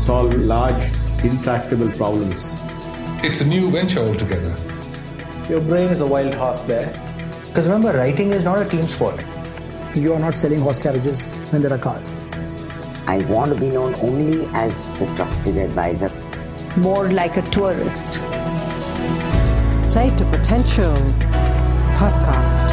solve large, intractable problems. It's a new venture altogether. Your brain is a wild horse there. Because remember, writing is not a team sport. You are not selling horse carriages when there are cars. I want to be known only as the trusted advisor. More like a tourist. Play to Potential podcast.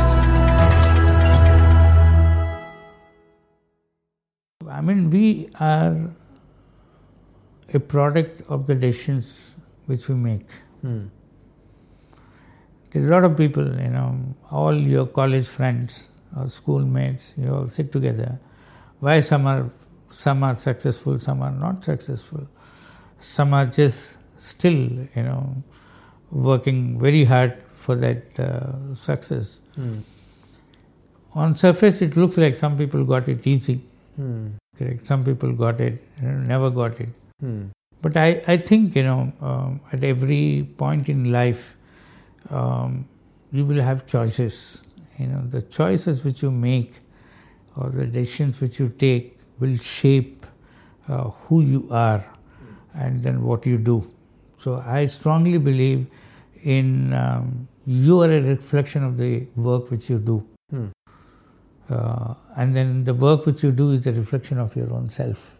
I mean, we are a product of the decisions which we make. There are a lot of people, all your college friends or schoolmates, you all sit together. Why some are successful, some are not successful. Some are just still, working very hard for that success. On surface, it looks like some people got it easy. Correct. Some people got it, never got it. But I think, at every point in life, you will have choices. The choices which you make or the decisions which you take will shape who you are and then what you do. So I strongly believe in you are a reflection of the work which you do. And then the work which you do is a reflection of your own self.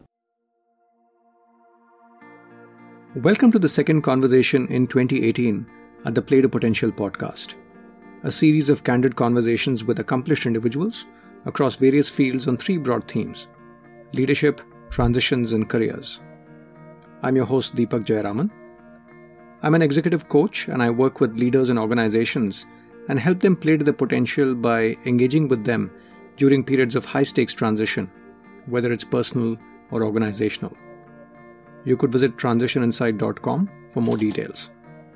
Welcome to the second conversation in 2018 at the Play to Potential podcast, a series of candid conversations with accomplished individuals across various fields on three broad themes: leadership, transitions, and careers. I'm your host Deepak Jayaraman. I'm an executive coach and I work with leaders and organizations and help them play to their potential by engaging with them during periods of high-stakes transition, whether it's personal or organizational. You could visit transitioninsight.com for more details.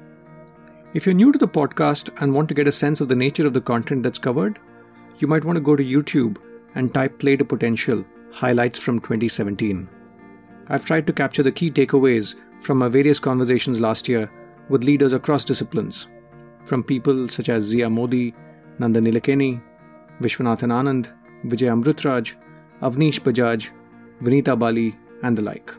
If you're new to the podcast and want to get a sense of the nature of the content that's covered, you might want to go to YouTube and type Play to Potential Highlights from 2017. I've tried to capture the key takeaways from our various conversations last year with leaders across disciplines, from people such as Zia Modi, Nandan Nilekani, Vishwanathan Anand, Vijay Amrutraj, Avnish Bajaj, Vinita Bali, and the like.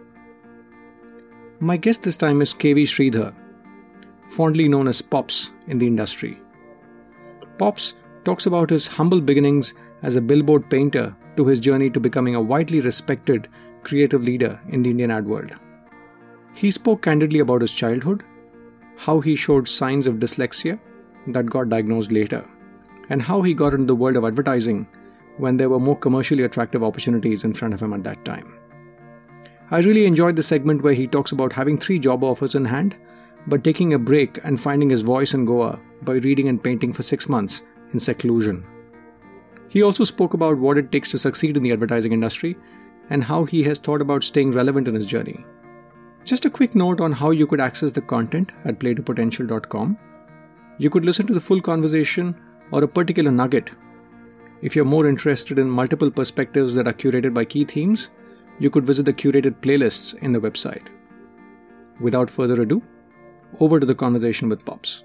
My guest this time is KV Sridhar, fondly known as Pops in the industry. Pops talks about his humble beginnings as a billboard painter to his journey to becoming a widely respected creative leader in the Indian ad world. He spoke candidly about his childhood, how he showed signs of dyslexia that got diagnosed later, and how he got into the world of advertising when there were more commercially attractive opportunities in front of him at that time. I really enjoyed the segment where he talks about having 3 job offers in hand, but taking a break and finding his voice in Goa by reading and painting for 6 months in seclusion. He also spoke about what it takes to succeed in the advertising industry and how he has thought about staying relevant in his journey. Just a quick note on how you could access the content at playtopotential.com. You could listen to the full conversation or a particular nugget. If you're more interested in multiple perspectives that are curated by key themes, you could visit the curated playlists in the website. Without further ado, over to the conversation with Pops.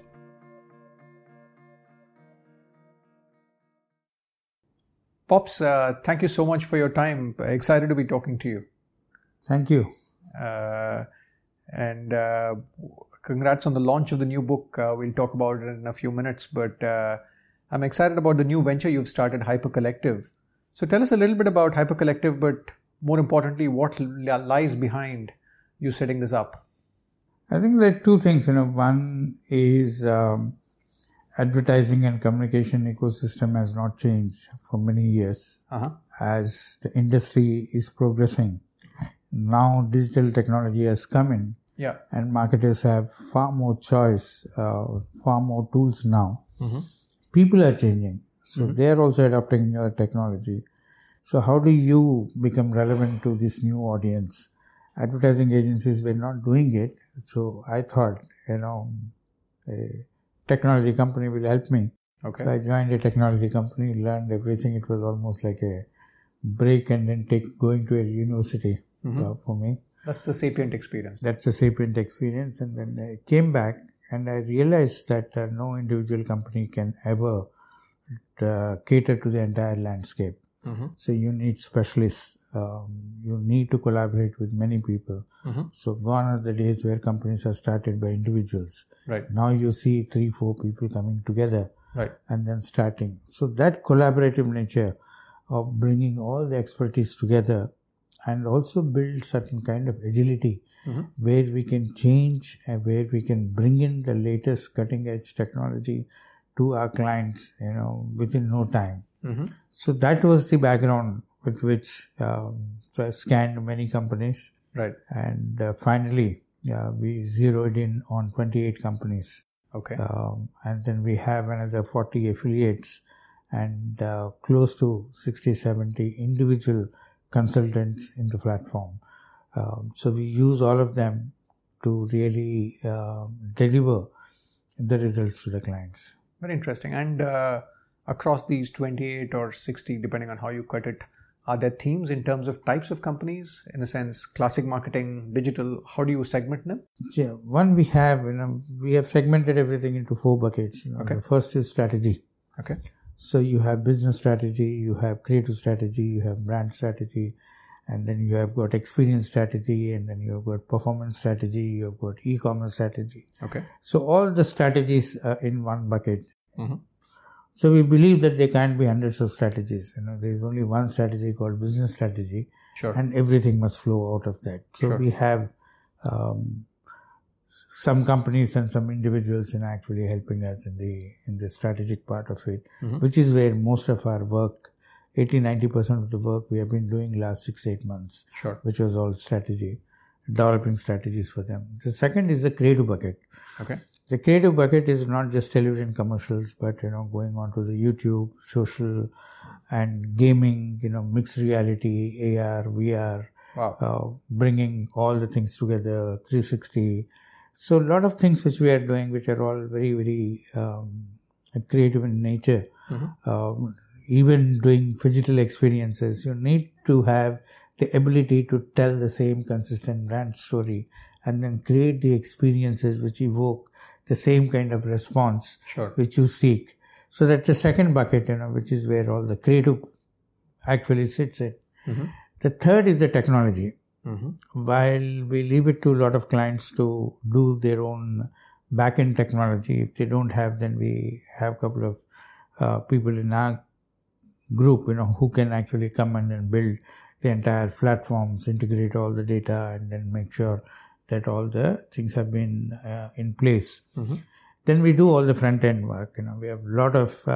Pops, thank you so much for your time. Excited to be talking to you. Thank you. And congrats on the launch of the new book. We'll talk about it in a few minutes, but I'm excited about the new venture you've started, Hyper Collective. So tell us a little bit about Hyper Collective, but more importantly, what lies behind you setting this up? I think there are 2 things. One is advertising and communication ecosystem has not changed for many years as the industry is progressing. Now digital technology has come in and marketers have far more choice, far more tools now. People are changing. So they are also adopting newer technology. So how do you become relevant to this new audience? Advertising agencies were not doing it. So I thought, a technology company will help me. Okay. So I joined a technology company, learned everything. It was almost like a break and then going to a university for me. That's the Sapient experience. That's the Sapient experience. And then I came back and I realized that no individual company can ever cater to the entire landscape. So you need specialists. you need to collaborate with many people. So gone are the days where companies are started by individuals. Right. Now you see 3-4 people coming together. Right. And then starting. So that collaborative nature of bringing all the expertise together and also build certain kind of agility where we can change and where we can bring in the latest cutting edge technology to our clients, within no time. So that was the background with which so I scanned many companies. Right. And finally, we zeroed in on 28 companies. Okay. And then we have another 40 affiliates and close to 60-70 individual consultants in the platform. So we use all of them to really deliver the results to the clients. Very interesting. And across these 28 or 60, depending on how you cut it, are there themes in terms of types of companies? In the sense, classic marketing, digital, how do you segment them? Yeah, one we have segmented everything into 4 buckets. Okay. The first is strategy. Okay. So you have business strategy, you have creative strategy, you have brand strategy, and then you have got experience strategy, and then you have got performance strategy, you have got e-commerce strategy. Okay. So all the strategies are in one bucket. So we believe that there can't be hundreds of strategies. There is only one strategy called business strategy. Sure. And everything must flow out of that. So we have some companies and some individuals actually helping us in the strategic part of it, which is where most of our work, 80-90% of the work we have been doing last 6-8 months, which was all strategy, developing strategies for them. The second is the creative bucket. Okay. The creative bucket is not just television commercials, but, going on to the YouTube, social and gaming, mixed reality, AR, VR, bringing all the things together, 360. So a lot of things which we are doing, which are all very, very creative in nature. Even doing phygital experiences, you need to have the ability to tell the same consistent brand story and then create the experiences which evoke the same kind of response which you seek. So that's the second bucket, which is where all the creative actually sits in. The third is the technology. While we leave it to a lot of clients to do their own back-end technology, if they don't have, then we have a couple of people in our group, who can actually come in and build the entire platforms, integrate all the data, and then make sure that all the things have been in place. Then we do all the front-end work. We have a lot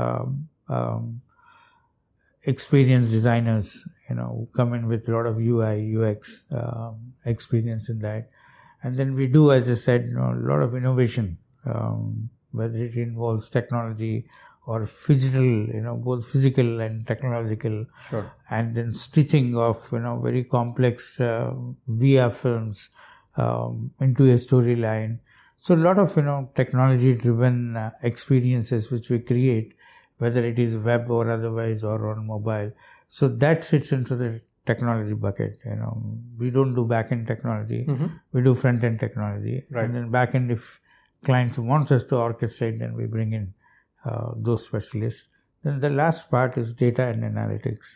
of experienced designers, who come in with a lot of UI, UX experience in that. And then we do, as I said, a lot of innovation, whether it involves technology or physical, both physical and technological. And then stitching of, very complex VR films into a storyline. So a lot of, technology-driven experiences which we create, whether it is web or otherwise or on mobile. So that sits into the technology bucket. We don't do back-end technology. We do front-end technology. And then back-end, if clients want us to orchestrate, then we bring in those specialists. Then the last part is data and analytics.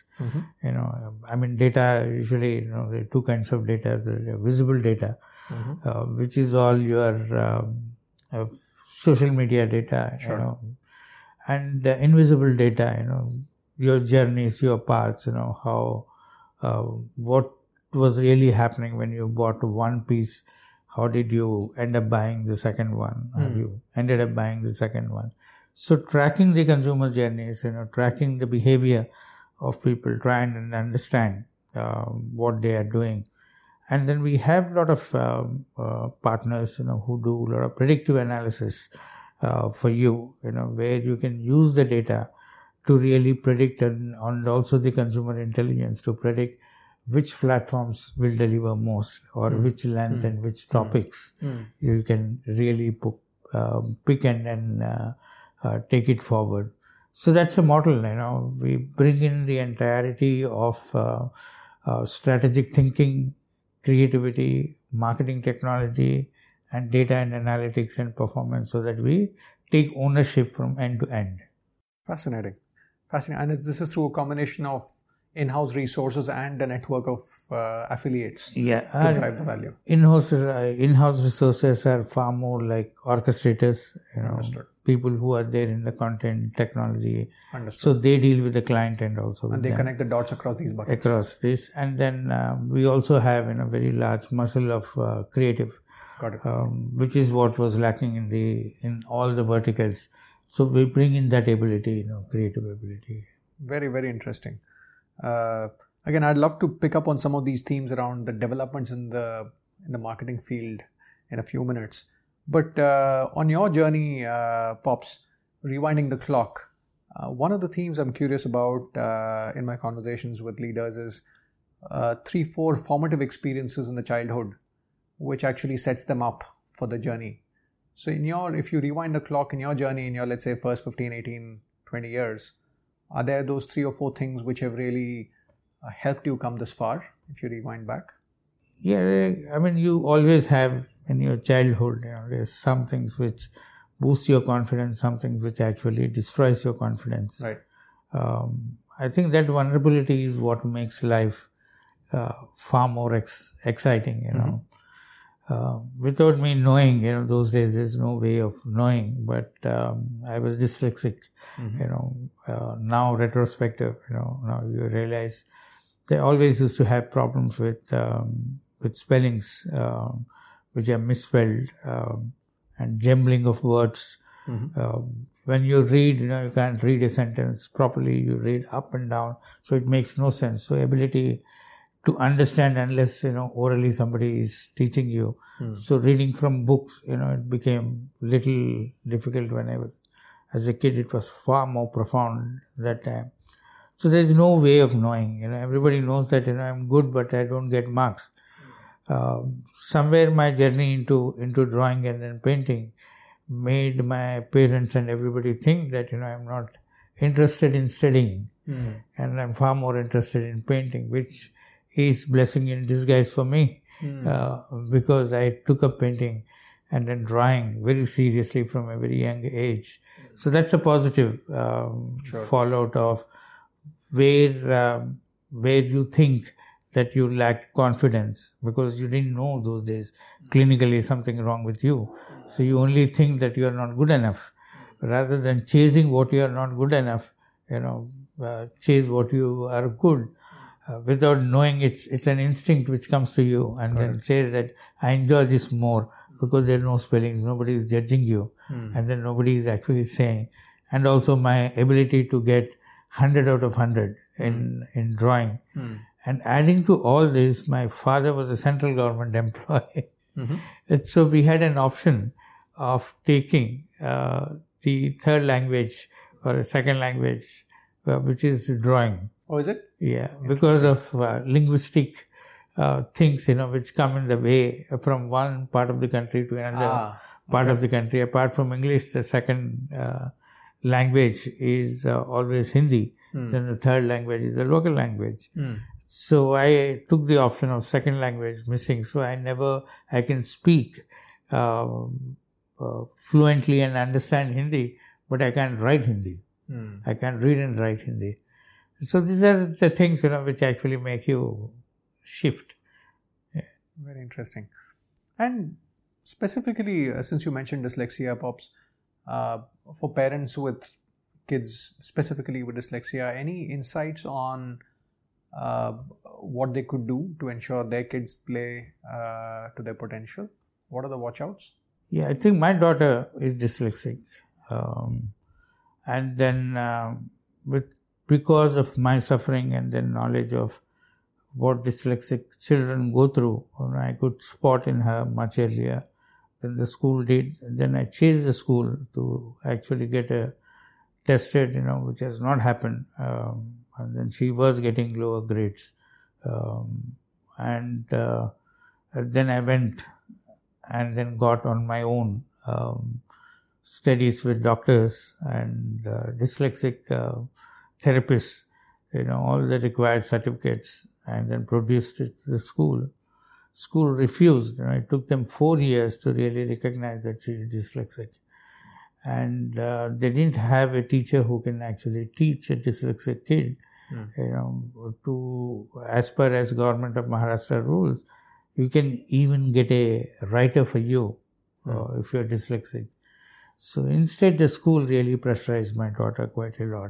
Data, usually, there are 2 kinds of data. There visible data, which is all your social media data, and invisible data, your journeys, your paths, how, what was really happening when you bought one piece, how did you end up buying the second one? Have you ended up buying the second one? So tracking the consumer journeys, tracking the behavior of people, trying and understand what they are doing. And then we have a lot of partners, who do a lot of predictive analysis for you, where you can use the data to really predict and also the consumer intelligence to predict which platforms will deliver most or which length and which topics you can really pick and take it forward. So that's a model, we bring in the entirety of strategic thinking, creativity, marketing technology, and data and analytics and performance so that we take ownership from end to end. Fascinating. And this is through a combination of, in-house resources and a network of affiliates Yeah, to drive the value. In-house resources are far more like orchestrators, Understood. people who are there in the content technology. Understood. So they deal with the client and also with And they them. connect the dots across these buckets. Across this, and then we also have a very large muscle of creative, Got it. which is what was lacking in all the verticals. So we bring in that ability, creative ability. Very, very interesting. Again, I'd love to pick up on some of these themes around the developments in the marketing field in a few minutes. But on your journey, Pops, rewinding the clock, one of the themes I'm curious about in my conversations with leaders is 3-4 formative experiences in the childhood, which actually sets them up for the journey. So if you rewind the clock in your journey, in your, let's say, first 15, 18, 20 years, are there those 3 or 4 things which have really helped you come this far, if you rewind back? Yeah, I mean, you always have in your childhood, there's some things which boost your confidence, some things which actually destroys your confidence. Right. I think that vulnerability is what makes life far more exciting, without me knowing, those days there's no way of knowing, but I was dyslexic, now retrospective, now you realize they always used to have problems with spellings, which are misspelled, and jumbling of words. When you read, you can't read a sentence properly, you read up and down, so it makes no sense. So ability to understand unless, orally somebody is teaching you. So reading from books, it became little difficult when I was, as a kid, it was far more profound that time. So there is no way of knowing, everybody knows that, I'm good, but I don't get marks. Somewhere my journey into drawing and then painting made my parents and everybody think that, I'm not interested in studying, and I'm far more interested in painting, which is blessing in disguise for me, because I took up painting and then drawing very seriously from a very young age. So that's a positive fallout of where you think that you lacked confidence because you didn't know those days clinically something wrong with you. So you only think that you are not good enough. Rather than chasing what you are not good enough, chase what you are good. Without knowing, it's an instinct which comes to you, and then say that I enjoy this more because there are no spellings, nobody is judging you, and then nobody is actually saying. And also my ability to get 100 out of 100 in drawing. And adding to all this, my father was a central government employee. And so we had an option of taking the third language or a second language, which is drawing. Oh, is it? Yeah, because of linguistic things, which come in the way from one part of the country to another part of the country. Apart from English, the second language is always Hindi. Then the third language is the local language. So I took the option of second language missing. So I can speak fluently and understand Hindi, but I can't write Hindi. I can't read and write Hindi. So these are the things, which actually make you shift. Yeah. Very interesting. And specifically, since you mentioned dyslexia, Pops, for parents with kids specifically with dyslexia, any insights on what they could do to ensure their kids play to their potential? What are the watch-outs? Yeah, I think my daughter is dyslexic. And then because of my suffering and then knowledge of what dyslexic children go through, I could spot in her much earlier than the school did. Then I chased the school to actually get her tested, which has not happened. And then she was getting lower grades. And then I went and then got on my own studies with doctors and dyslexic therapists, all the required certificates, and then produced it to the school. School refused. It took them 4 years to really recognize that she is dyslexic. And they didn't have a teacher who can actually teach a dyslexic kid. As per as Government of Maharashtra rules, you can even get a writer for you if you're dyslexic. So instead, the school really pressurized my daughter quite a lot.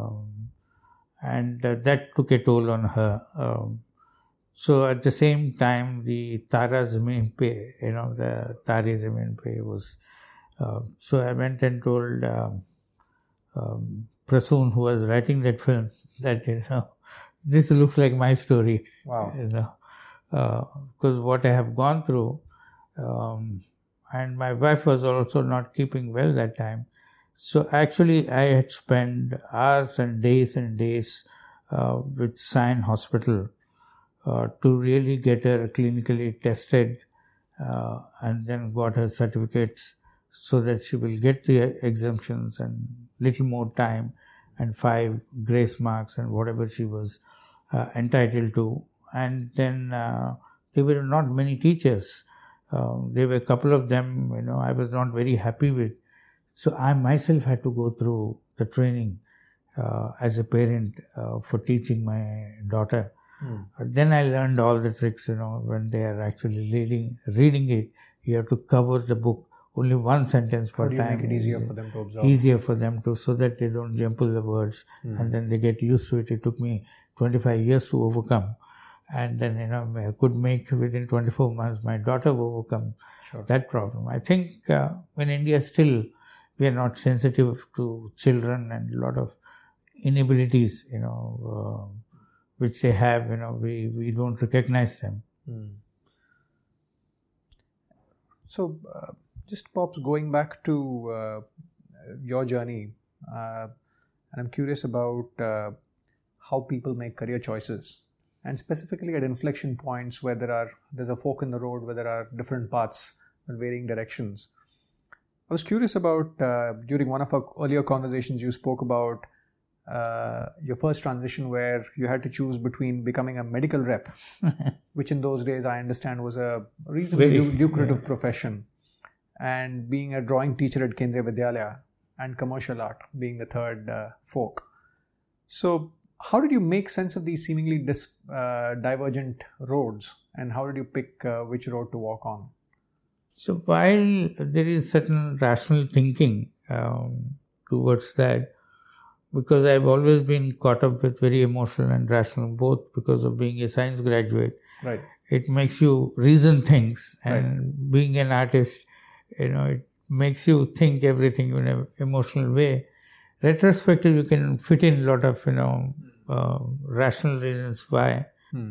And that took a toll on her. So at the same time, the Tara Zameen Pe, the Tare Zameen Pe was... so I went and told Prasoon, who was writing that film, that, this looks like my story. Wow. Because what I have gone through, and my wife was also not keeping well that time. So actually, I had spent hours and days with Sion Hospital to really get her clinically tested and then got her certificates so that she will get the exemptions and little more time and 5 grace marks and whatever she was entitled to. And then there were not many teachers. There were a couple of them, I was not very happy with. So I myself had to go through the training as a parent for teaching my daughter. Then I learned all the tricks, when they are actually reading it, you have to cover the book only one sentence per time. How do you make it easier for them to observe? Easier for them to, so that they don't jumble the words and then they get used to it. It took me 25 years to overcome. And then, I could make within 24 months, my daughter overcome that problem. I think in India still, we are not sensitive to children and a lot of inabilities, which they have, we don't recognize them. So, just Pops, going back to your journey, and I'm curious about how people make career choices, and specifically at inflection points where there's a fork in the road, where there are different paths in varying directions. I was curious about, during one of our earlier conversations, you spoke about your first transition where you had to choose between becoming a medical rep, which in those days I understand was a reasonably lucrative profession, and being a drawing teacher at Kendriya Vidyalaya, and commercial art being the third fork. So how did you make sense of these seemingly divergent roads, and how did you pick which road to walk on? So while there is certain rational thinking towards that, because I've always been caught up with very emotional and rational, both because of being a science graduate. Right. It makes you reason things, and being an artist, it makes you think everything in an emotional way. Retrospective, you can fit in a lot of, rational reasons why.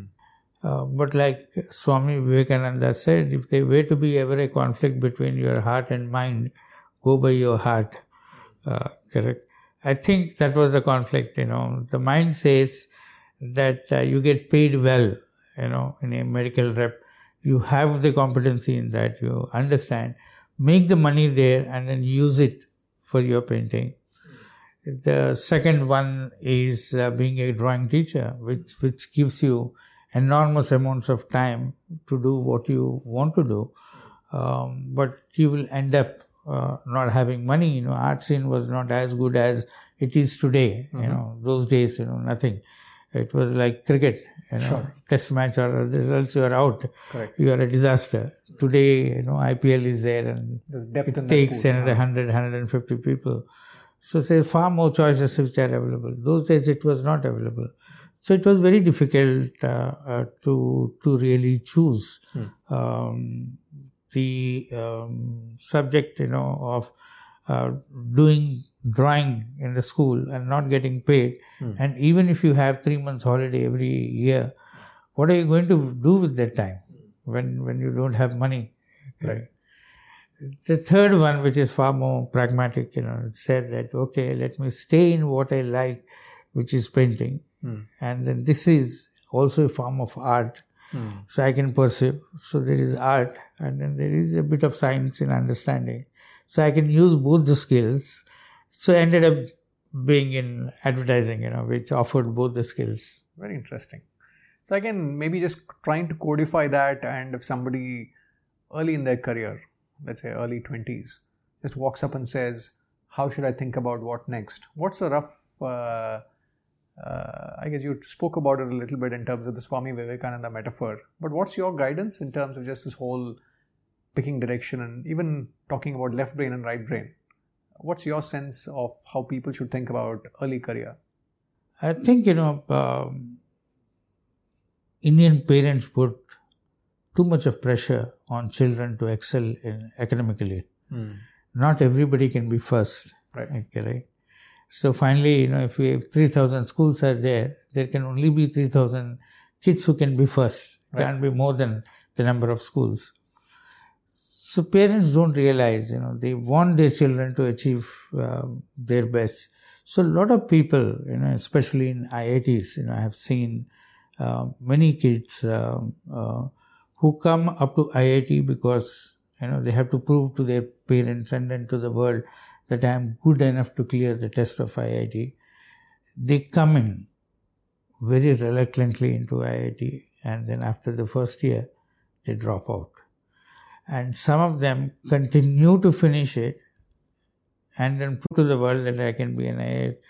But like Swami Vivekananda said, if there were to be ever a conflict between your heart and mind, go by your heart. Correct? I think that was the conflict, The mind says that you get paid well, in a medical rep. You have the competency in that, you understand. Make the money there and then use it for your painting. The second one is being a drawing teacher, which gives you enormous amounts of time to do what you want to do. But you will end up not having money. Art scene was not as good as it is today. Those days, nothing. It was like cricket, test match or else you are out. Correct. You are a disaster. Today, IPL is there and it takes another 100, 150 people. So there are far more choices which are available. Those days it was not available. So it was very difficult to really choose the subject, of doing drawing in the school and not getting paid. And even if you have 3 months holiday every year, what are you going to do with that time when you don't have money? Right. The third one, which is far more pragmatic, it said that, okay, let me stay in what I like, which is painting. And then this is also a form of art. So I can perceive. So there is art and then there is a bit of science in understanding. So I can use both the skills. So I ended up being in advertising, which offered both the skills. Very interesting. So again, maybe just trying to codify that, and if somebody early in their career, let's say early 20s, just walks up and says, how should I think about what next? What's the rough I guess you spoke about it a little bit in terms of the Swami Vivekananda metaphor. But what's your guidance in terms of just this whole picking direction and even talking about left brain and right brain? What's your sense of how people should think about early career? I think, Indian parents put too much of pressure on children to excel academically. Not everybody can be first. Right. Okay, right? So finally, if we have 3,000 schools are there can only be 3,000 kids who can be first. Right. Can't be more than the number of schools. So parents don't realize, they want their children to achieve their best. So a lot of people, especially in IITs, I have seen many kids who come up to IIT because, they have to prove to their parents and then to the world that I am good enough to clear the test of IIT. They come in very reluctantly into IIT, and then after the first year, they drop out. And some of them continue to finish it and then prove to the world that I can be an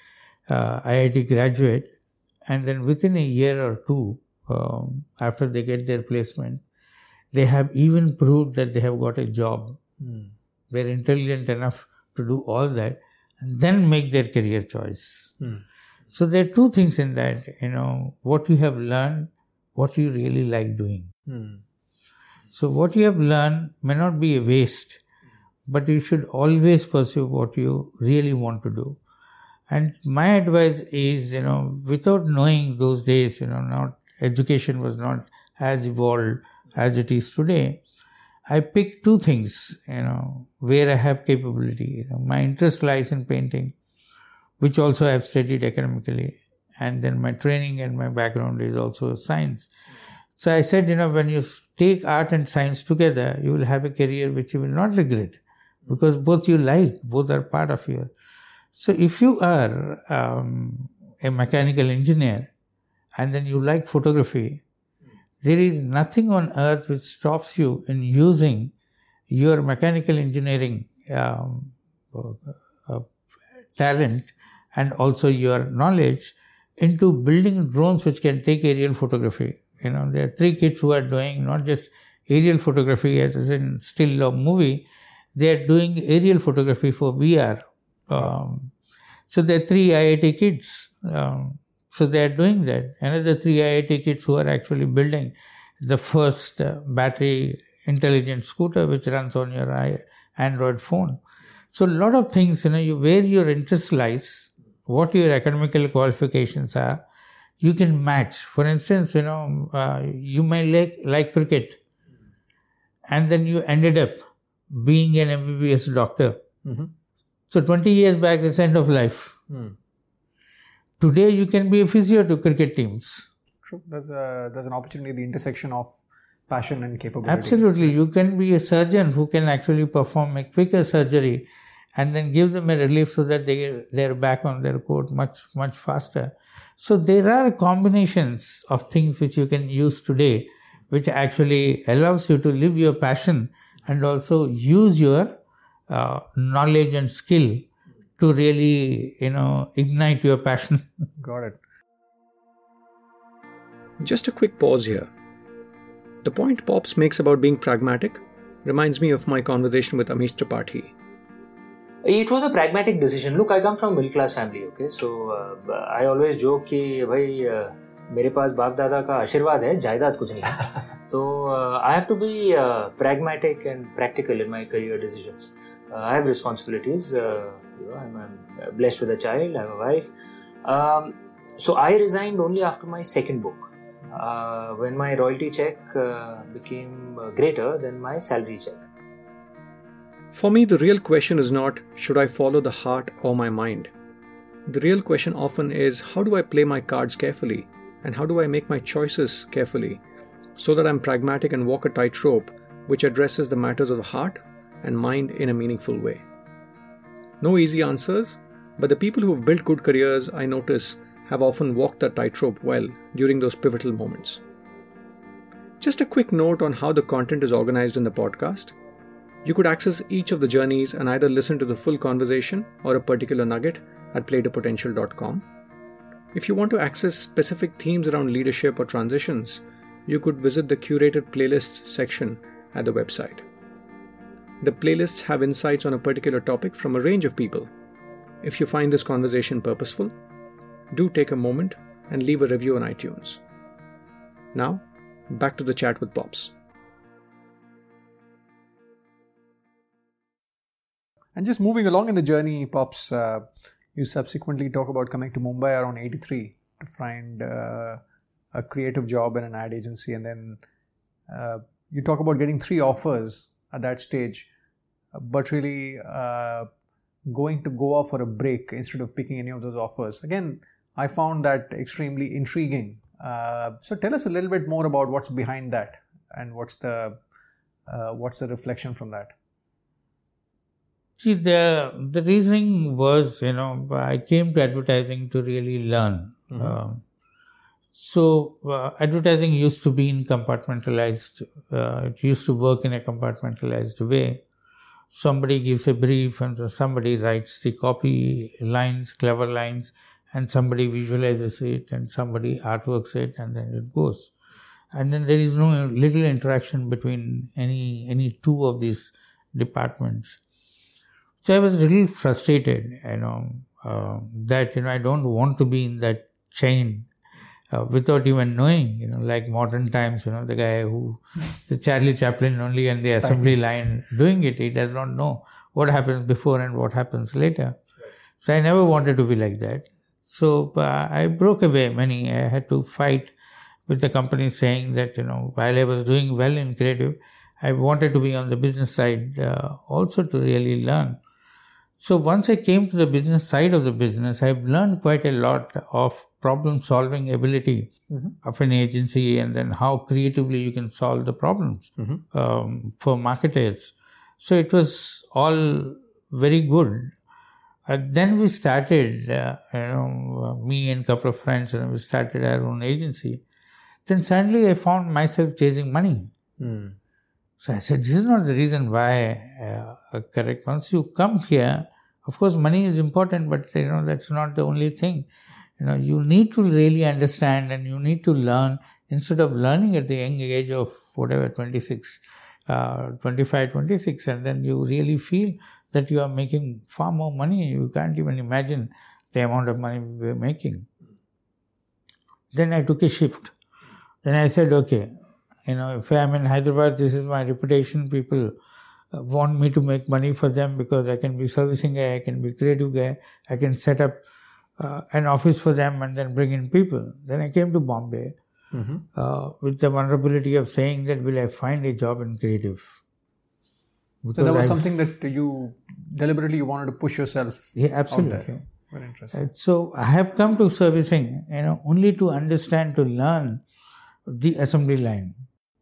IIT graduate. And then within a year or two, after they get their placement, they have even proved that they have got a job. They're intelligent enough to do all that and then make their career choice. So there are two things in that, what you have learned, what you really like doing. So what you have learned may not be a waste, but you should always pursue what you really want to do. And my advice is, without knowing those days, education was not as evolved as it is today. I picked two things, where I have capability. My interest lies in painting, which also I have studied academically. And then my training and my background is also science. So I said, when you take art and science together, you will have a career which you will not regret, because both you like, both are part of you. So if you are a mechanical engineer and then you like photography, there is nothing on earth which stops you in using your mechanical engineering talent and also your knowledge into building drones which can take aerial photography. There are 3 kids who are doing not just aerial photography as in still or movie, they are doing aerial photography for VR. So there are 3 IIT kids. So they are doing that. Another 3 IIT kids who are actually building the first battery intelligent scooter which runs on your Android phone. So a lot of things, where your interest lies, what your academical qualifications are, you can match. For instance, you may like cricket and then you ended up being an MBBS doctor. So 20 years back, it's end of life. Today, you can be a physio to cricket teams. True. There's an opportunity, the intersection of passion and capability. Absolutely. You can be a surgeon who can actually perform a quicker surgery and then give them a relief so that they're back on their court much, much faster. So there are combinations of things which you can use today, which actually allows you to live your passion and also use your knowledge and skill to really, ignite your passion. Got it. Just a quick pause here. The point Pops makes about being pragmatic reminds me of my conversation with Amish Tripathi. It was a pragmatic decision. Look, I come from a middle class family, okay? So, I always joke कि भाई मेरे पास बाप दादा का आशीर्वाद है, जायदाद कुछ नहीं है. So, I have to be pragmatic and practical in my career decisions. I have responsibilities. I'm blessed with a child, I have a wife. So, I resigned only after my second book. When my royalty check became greater than my salary check. For me, the real question is not, should I follow the heart or my mind? The real question often is, how do I play my cards carefully? And how do I make my choices carefully? So that I'm pragmatic and walk a tightrope which addresses the matters of the heart and mind in a meaningful way. No easy answers, but the people who have built good careers, I notice, have often walked that tightrope well during those pivotal moments. Just a quick note on how the content is organized in the podcast. You could access each of the journeys and either listen to the full conversation or a particular nugget at playtopotential.com. If you want to access specific themes around leadership or transitions, you could visit the curated playlists section at the website. The playlists have insights on a particular topic from a range of people. If you find this conversation purposeful, do take a moment and leave a review on iTunes. Now, back to the chat with Pops. And just moving along in the journey, Pops, you subsequently talk about coming to Mumbai around 83 to find a creative job in an ad agency, and then you talk about getting 3 offers at that stage, but really going to Goa for a break instead of picking any of those offers. Again, I found that extremely intriguing. So tell us a little bit more about what's behind that and what's the reflection from that. See, the reasoning was, I came to advertising to really learn. Mm-hmm. So advertising used to be in compartmentalized, it used to work in a compartmentalized way. Somebody gives a brief and somebody writes the copy lines, clever lines, and somebody visualizes it and somebody artworks it, and then it goes. And then there is no little interaction between any two of these departments. So I was really frustrated, that, I don't want to be in that chain without even knowing, like modern times, the guy who, the Charlie Chaplin only and the assembly line doing it, he does not know what happens before and what happens later. So I never wanted to be like that. So I broke away I had to fight with the company saying that, while I was doing well in creative, I wanted to be on the business side also to really learn. So once I came to the business side of the business, I've learned quite a lot of problem-solving ability of an agency, and then how creatively you can solve the problems for marketers. So it was all very good. Then we started, me and a couple of friends, we started our own agency. Then suddenly I found myself chasing money. So I said, this is not the reason why correct. Once you come here, of course, money is important, but that's not the only thing. You need to really understand and you need to learn instead of learning at the young age of 25, 26, and then you really feel that you are making far more money. You can't even imagine the amount of money we were making. Then I took a shift. Then I said, okay, if I'm in Hyderabad, this is my reputation. People want me to make money for them because I can be servicing guy, I can be creative guy, I can set up an office for them and then bring in people. Then I came to Bombay with the vulnerability of saying that will I find a job in creative? Because so that was something that you deliberately wanted to push yourself. Yeah, absolutely. Very interesting. So I have come to servicing, only to understand, to learn the assembly line.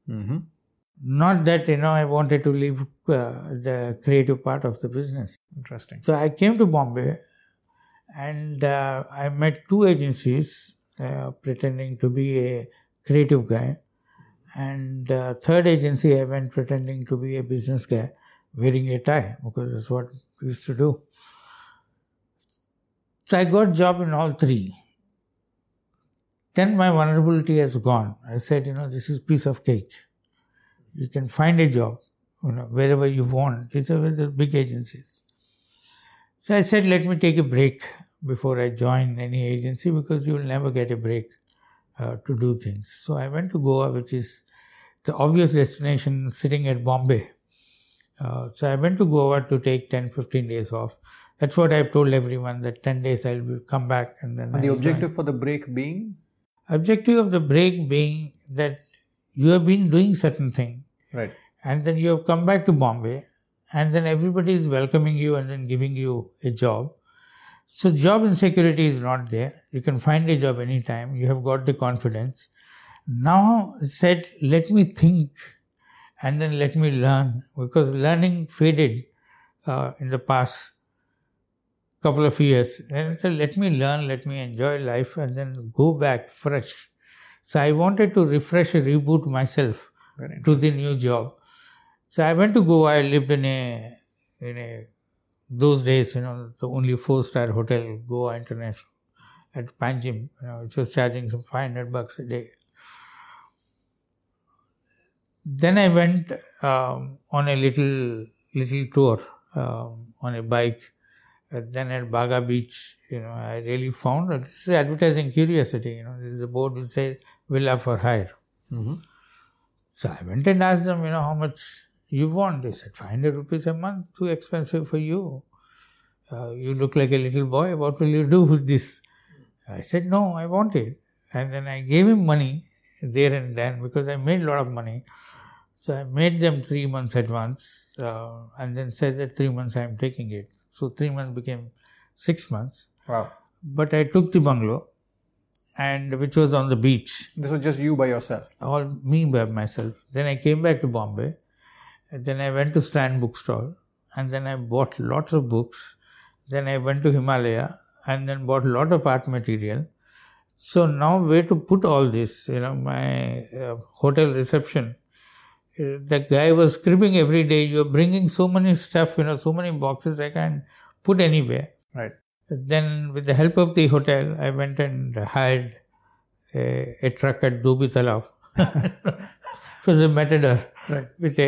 Not that, I wanted to leave the creative part of the business. Interesting. So I came to Bombay and I met 2 agencies pretending to be a creative guy. And third agency I went pretending to be a business guy wearing a tie because that's what we used to do. So I got job in all 3. Then my vulnerability has gone. I said, this is piece of cake. You can find a job, wherever you want. These are the big agencies. So I said, let me take a break before I join any agency because you will never get a break to do things. So I went to Goa, which is the obvious destination sitting at Bombay. So I went to Goa to take 10-15 days off. That's what I've told everyone, that 10 days I'll come back and then And the objective for the break being? Objective of the break being that you have been doing certain thing. Right. And then you have come back to Bombay and then everybody is welcoming you and then giving you a job. So job insecurity is not there. You can find a job anytime. You have got the confidence. Now said, let me think and then let me learn, because learning faded in the past couple of years. And I said, let me learn, let me enjoy life and then go back fresh. So I wanted to refresh, reboot myself to the new job. So I went to Goa. I lived in a those days, the only 4-star hotel, Goa International at Panjim, which was charging some $500 a day. Then I went on a little tour on a bike. Then at Baga Beach, I really found that this is advertising curiosity. There is a board which says villa for hire. Mm-hmm. So I went and asked them, how much you want. They said 500 rupees a month, too expensive for you. You look like a little boy. What will you do with this? I said, no, I want it. And then I gave him money there and then because I made a lot of money. So I made them 3 months advance and then said that 3 months I am taking it. So 3 months became 6 months. Wow. But I took the bungalow, and which was on the beach. This was just you by yourself? All me by myself. Then I came back to Bombay. And then I went to Strand Bookstall. And then I bought lots of books. Then I went to Himalaya and then bought a lot of art material. So now where to put all this? My hotel reception. The guy was scribbling every day, you're bringing so many stuff, so many boxes I can't put anywhere. Right. Then with the help of the hotel, I went and hired a truck at Dhobi Talab. It was a Matador, right, with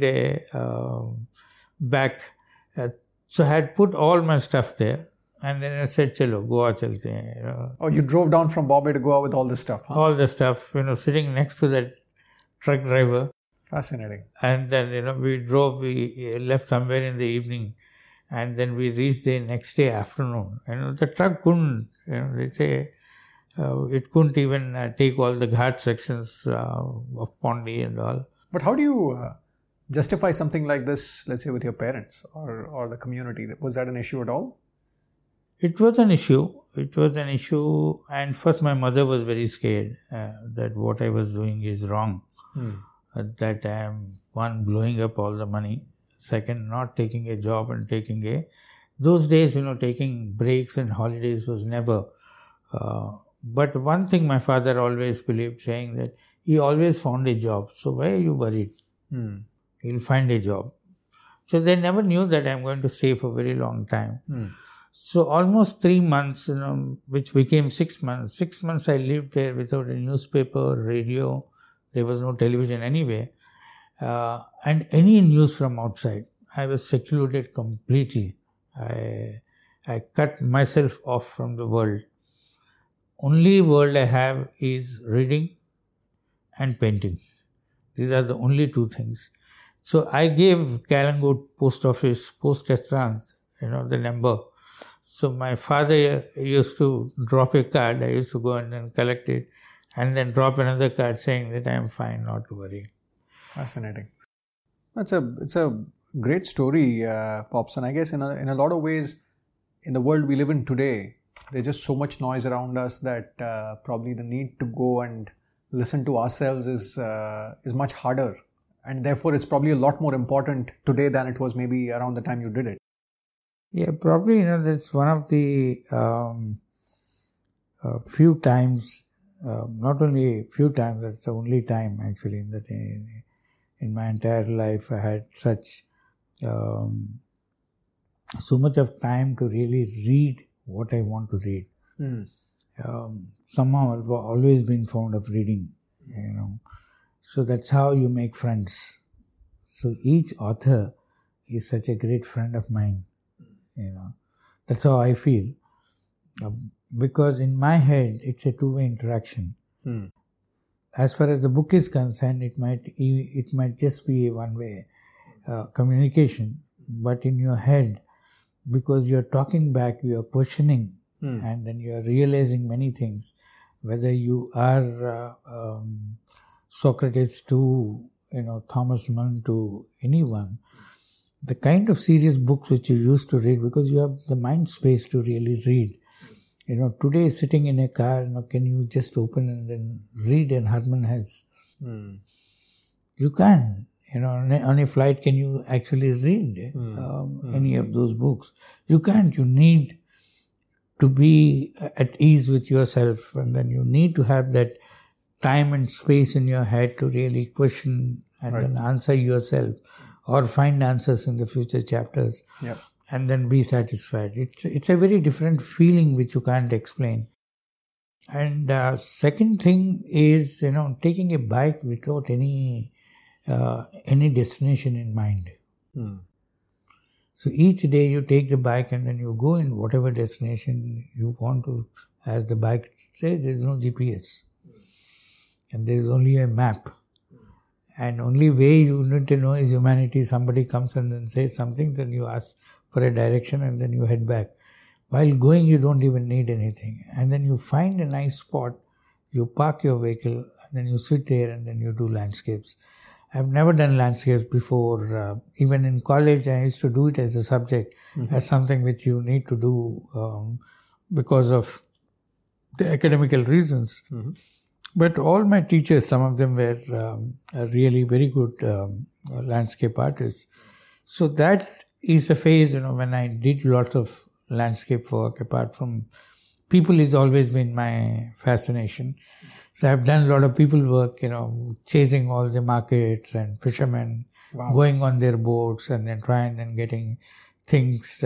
a back. So I had put all my stuff there. And then I said, chalo, Goa chalte hain. Oh, you drove down from Bombay to Goa with all this stuff? Huh? All the stuff, sitting next to that truck driver. Fascinating. And then, we left somewhere in the evening, and then we reached the next day afternoon. The truck couldn't, they say, it couldn't even take all the ghat sections of Pondi and all. But how do you justify something like this, let's say, with your parents or the community? Was that an issue at all? It was an issue. And first my mother was very scared that what I was doing is wrong. That I am, one, blowing up all the money, second, not taking a job and those days, taking breaks and holidays was never. But one thing my father always believed, saying that he always found a job. So why are you worried? He'll find a job. So they never knew that I'm going to stay for a very long time. So almost 3 months, which became 6 months. 6 months I lived there without a newspaper, radio. There was no television anyway. And any news from outside, I was secluded completely. I cut myself off from the world. Only world I have is reading and painting. These are the only two things. So I gave Kalangut Post Office, Post Restaurant, the number. So my father used to drop a card. I used to go and then collect it. And then drop another card saying that I am fine, not to worry. Fascinating. It's a great story, Pops. And I guess in a lot of ways, in the world we live in today, there's just so much noise around us that probably the need to go and listen to ourselves is much harder. And therefore, it's probably a lot more important today than it was maybe around the time you did it. Yeah, probably, that's one of the few times. Not only a few times, that's the only time actually in my entire life I had such so much of time to really read what I want to read. Somehow I've always been fond of reading, So that's how you make friends. So each author is such a great friend of mine, That's how I feel. Because in my head, it's a two-way interaction. As far as the book is concerned, it might just be a one-way communication. But in your head, because you're talking back, you're questioning, and then you're realizing many things. Whether you are Socrates to Thomas Mann to anyone, the kind of serious books which you used to read, because you have the mind space to really read. Today sitting in a car, can you just open and then read in Herman Hesse? You can. On a flight, can you actually read any of those books? You can't. You need to be at ease with yourself, and then you need to have that time and space in your head to really question and then answer yourself or find answers in the future chapters. And then be satisfied. It's a very different feeling which you can't explain. And second thing is, taking a bike without any destination in mind. So each day you take the bike and then you go in whatever destination you want to. As the bike says, there is no GPS. And there is only a map. And only way you need to know is humanity. Somebody comes and then says something, then you ask for a direction and then you head back. While going, you don't even need anything. And then you find a nice spot, you park your vehicle, and then you sit there and then you do landscapes. I've never done landscapes before. Even in college, I used to do it as a subject, as something which you need to do because of the academical reasons. But all my teachers, some of them were really very good landscape artists. So that is a phase, when I did lots of landscape work. Apart from people, has always been my fascination. So I've done a lot of people work, chasing all the markets and fishermen, going on their boats and then trying and getting things.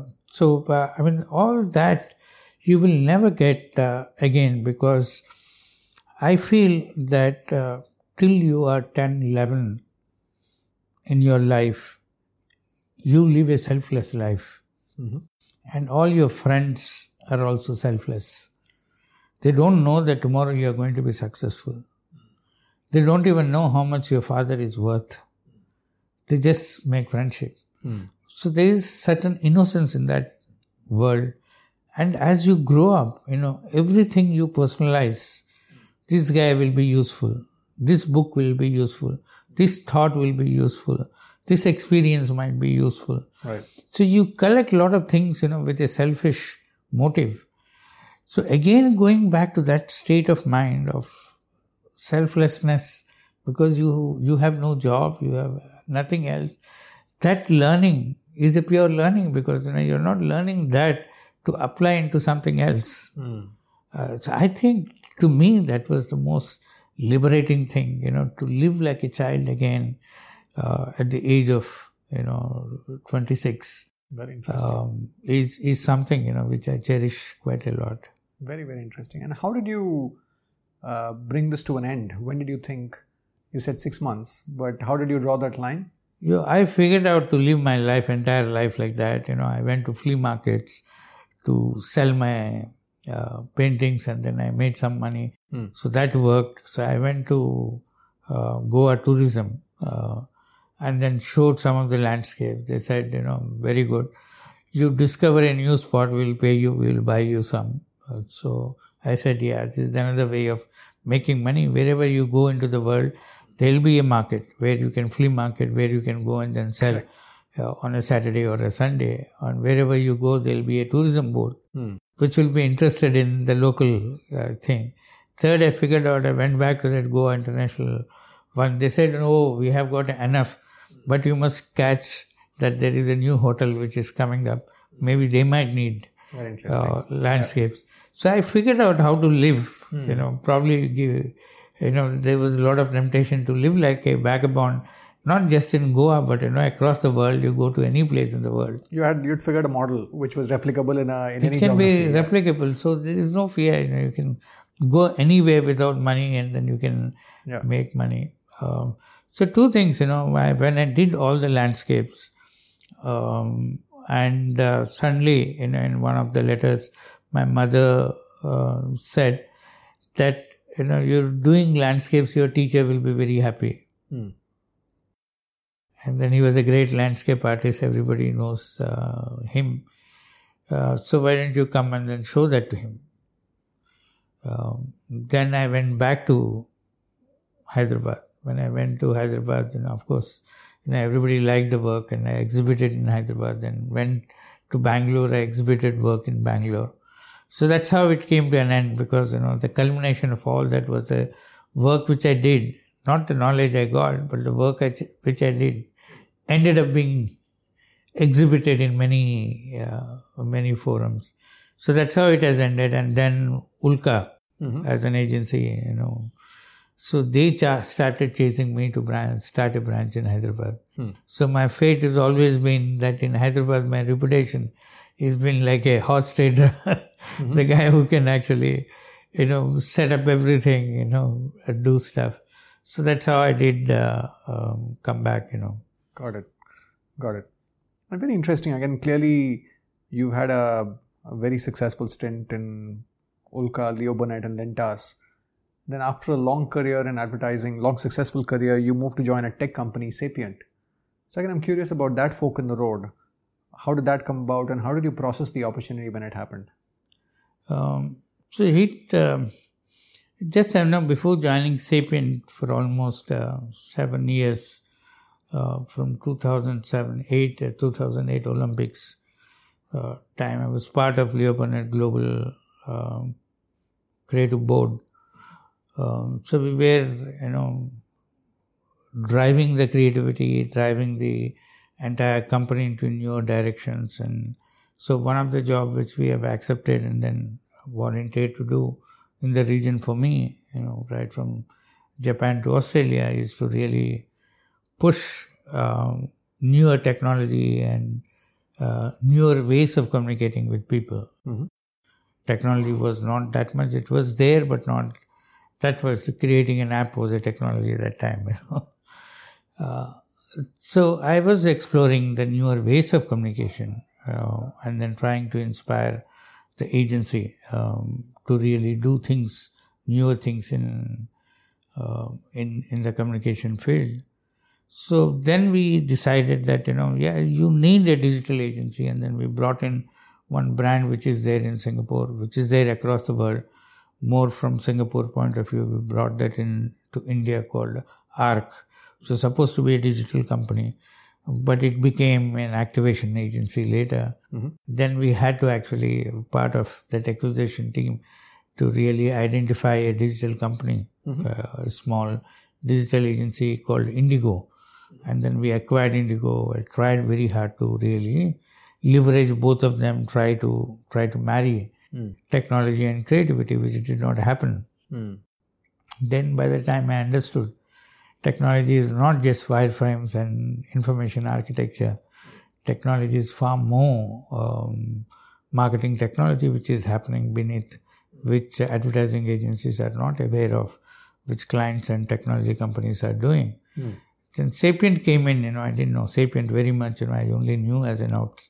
All that you will never get again, because I feel that till you are 10, 11 in your life, you live a selfless life. And all your friends are also selfless. They don't know that tomorrow you are going to be successful. They don't even know how much your father is worth. They just make friendship. So there is certain innocence in that world. And as you grow up, everything you personalize. This guy will be useful. This book will be useful. This thought will be useful. This experience might be useful. Right. So you collect a lot of things, with a selfish motive. So again, going back to that state of mind of selflessness, because you have no job, you have nothing else. That learning is a pure learning, because you're not learning that to apply into something else. So I think, to me, that was the most liberating thing, to live like a child again at the age of, 26. Very interesting. Is something, which I cherish quite a lot. Very, very interesting. And how did you bring this to an end? When did you think? You said 6 months, but how did you draw that line? I figured out to live my entire life like that. I went to flea markets to sell my paintings, and then I made some money. So that worked. So I went to Goa tourism and then showed some of the landscape. They said, very good. You discover a new spot, we'll pay you, we'll buy you some. So I said, this is another way of making money. Wherever you go into the world, there'll be a market where you can, flea market, where you can go and then sell on a Saturday or a Sunday. And wherever you go, there'll be a tourism board, which will be interested in the local thing. Third, I figured out, I went back to that Goa International one. They said, we have got enough, but you must catch that there is a new hotel which is coming up. Maybe they might need landscapes. So I figured out how to live, probably give, there was a lot of temptation to live like a vagabond, not just in Goa, but across the world. You go to any place in the world. You'd figured a model which was replicable in any geography. It can be replicable, so there is no fear. You can go anywhere without money, and then you can make money. So two things, when I did all the landscapes, and suddenly, in one of the letters, my mother said that, you're doing landscapes, your teacher will be very happy. And then he was a great landscape artist, everybody knows him. So why don't you come and then show that to him? Then I went back to Hyderabad. When I went to Hyderabad, of course, everybody liked the work, and I exhibited in Hyderabad. Then went to Bangalore, I exhibited work in Bangalore. So that's how it came to an end, because, the culmination of all that was the work which I did, not the knowledge I got, but the work which I did ended up being exhibited in many forums. So that's how it has ended. And then Ulka, as an agency, so they started chasing me to start a branch in Hyderabad. So my fate has always been that in Hyderabad, my reputation has been like a horse trader, the guy who can actually, set up everything, do stuff. So that's how I did come back, Got it. And very interesting. Again, clearly you've had a very successful stint in Ulka, Leo Burnett and Lentas. Then after a long career in advertising, long successful career, you moved to join a tech company, Sapient. So again, I'm curious about that fork in the road. How did that come about and how did you process the opportunity when it happened? Before joining Sapient for almost 7 years, from 2007-8 to 2008 Olympics time, I was part of Leo Burnett Global Creative Board. So we were, driving the creativity, driving the entire company into newer directions. And so one of the jobs which we have accepted and then volunteered to do in the region for me, right from Japan to Australia, is to really push newer technology and newer ways of communicating with people. Mm-hmm. Technology was not that much. It was there, but not. That was creating an app was a technology at that time. So I was exploring the newer ways of communication and then trying to inspire the agency to really do things, newer things in the communication field. So then we decided that, you need a digital agency, and then we brought in one brand which is there in Singapore, which is there across the world. More from Singapore point of view, we brought that in to India called ARC. It was supposed to be a digital company, but it became an activation agency later. Mm-hmm. Then we had to actually, part of that acquisition team, to really identify a digital company, mm-hmm. A small digital agency called Indigo. And then we acquired Indigo. I tried very hard to really leverage both of them, try to marry technology and creativity, which did not happen. Then by the time I understood technology is not just wireframes and information architecture, technology is far more marketing technology which is happening beneath, which advertising agencies are not aware of, which clients and technology companies are doing. Then Sapient came in, I didn't know Sapient very much, I only knew as an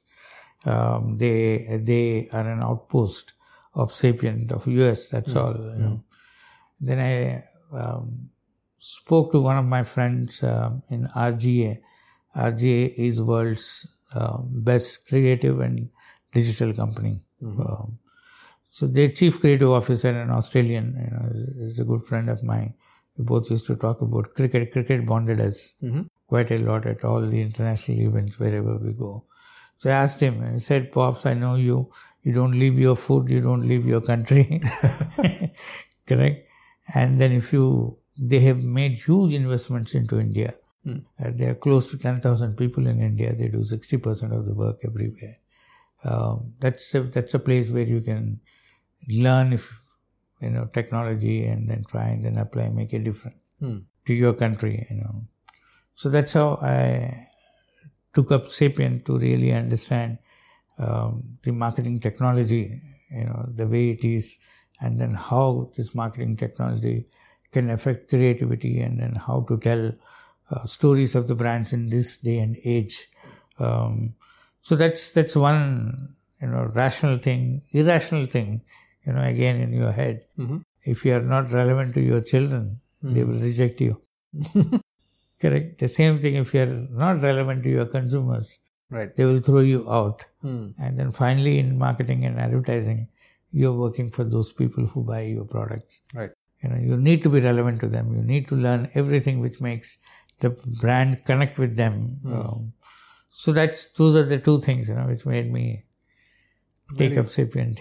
they are an outpost of Sapient of US, that's all. Then I spoke to one of my friends in RGA. RGA is world's best creative and digital company. So their chief creative officer, an Australian, is a good friend of mine. We both used to talk about cricket. Cricket bonded us quite a lot at all the international events wherever we go. So I asked him, and he said, Pops, I know you don't leave your food, you don't leave your country. Correct? And then they have made huge investments into India. There are close to 10,000 people in India. They do 60% of the work everywhere. That's a place where you can learn technology and then try and then apply, make a difference to your country. So that's how I took up Sapient to really understand the marketing technology, the way it is, and then how this marketing technology can affect creativity, and then how to tell stories of the brands in this day and age. So that's one rational thing. Irrational thing, again in your head. If you are not relevant to your children, they will reject you. Correct. The same thing if you are not relevant to your consumers, right? They will throw you out. And then finally in marketing and advertising, you're working for those people who buy your products. Right. You need to be relevant to them. You need to learn everything which makes the brand connect with them. So those are the two things, which made me take up Sapient.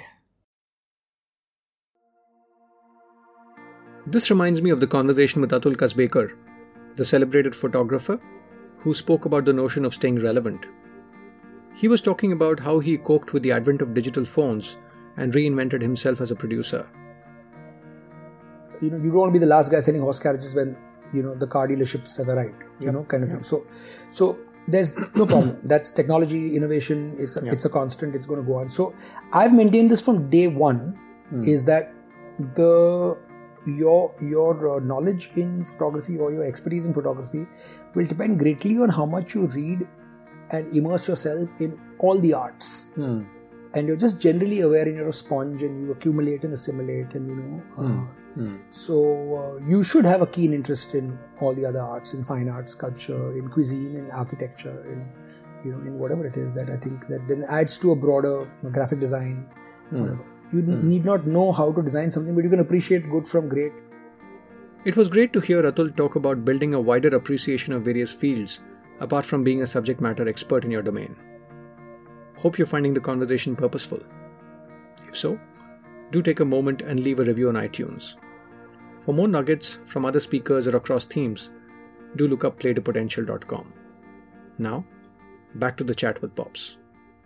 This reminds me of the conversation with Atul Kasbekar, the celebrated photographer who spoke about the notion of staying relevant. He was talking about how he coped with the advent of digital phones and reinvented himself as a producer. You don't want to be the last guy selling horse carriages when, the car dealerships have arrived, kind of thing. So there's no problem. That's technology, innovation, it's a constant, it's going to go on. So I've maintained this from day one, is that your knowledge in photography or your expertise in photography will depend greatly on how much you read and immerse yourself in all the arts. And you're just generally aware, and you're a sponge, and you accumulate and assimilate, and so you should have a keen interest in all the other arts, in fine arts, sculpture, in cuisine, in architecture, in whatever it is that I think that then adds to a broader graphic design, whatever. You need not know how to design something, but you can appreciate good from great. It was great to hear Atul talk about building a wider appreciation of various fields, apart from being a subject matter expert in your domain. Hope you're finding the conversation purposeful. If so, do take a moment and leave a review on iTunes. For more nuggets from other speakers or across themes, do look up playtopotential.com. Now, back to the chat with Pops.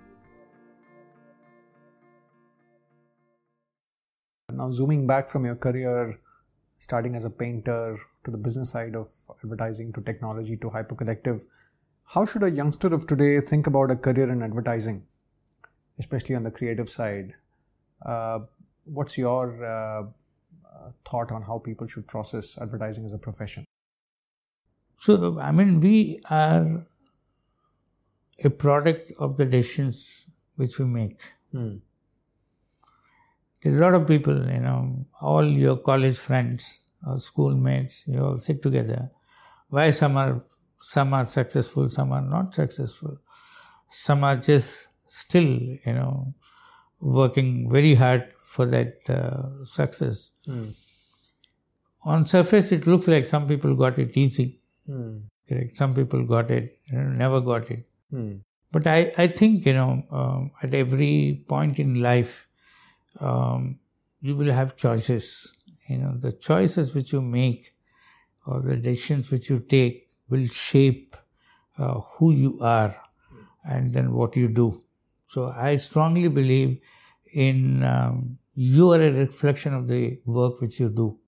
Now, zooming back from your career, starting as a painter to the business side of advertising to technology to Hypercollective, how should a youngster of today think about a career in advertising, especially on the creative side? What's your thought on how people should process advertising as a profession? So, we are a product of the decisions which we make. There are a lot of people, all your college friends or schoolmates, you all sit together. Why some are successful, some are not successful. Some are just still, working very hard for that success. On surface, it looks like some people got it easy. Correct. Some people got it, never got it. But I think, at every point in life, you will have choices. The choices which you make or the decisions which you take will shape who you are and then what you do. So I strongly believe in you are a reflection of the work which you do.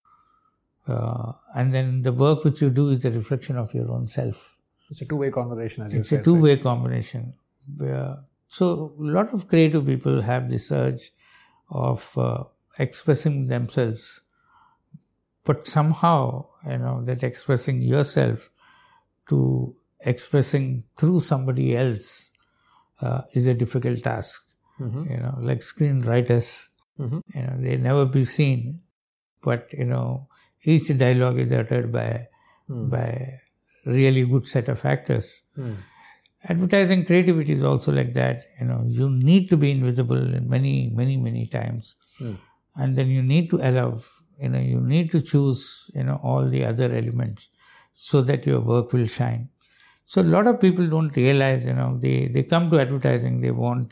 And then the work which you do is the reflection of your own self. It's a two-way conversation, as you said. It's a two-way combination. So a lot of creative people have this urge of expressing themselves. But somehow, that expressing yourself to expressing through somebody else is a difficult task. Like screenwriters, they never be seen, but each dialogue is uttered by really good set of actors. Advertising creativity is also like that. You need to be invisible in many, many, many times, and then you need to allow. You need to choose. All the other elements so that your work will shine. So a lot of people don't realize. They come to advertising. They want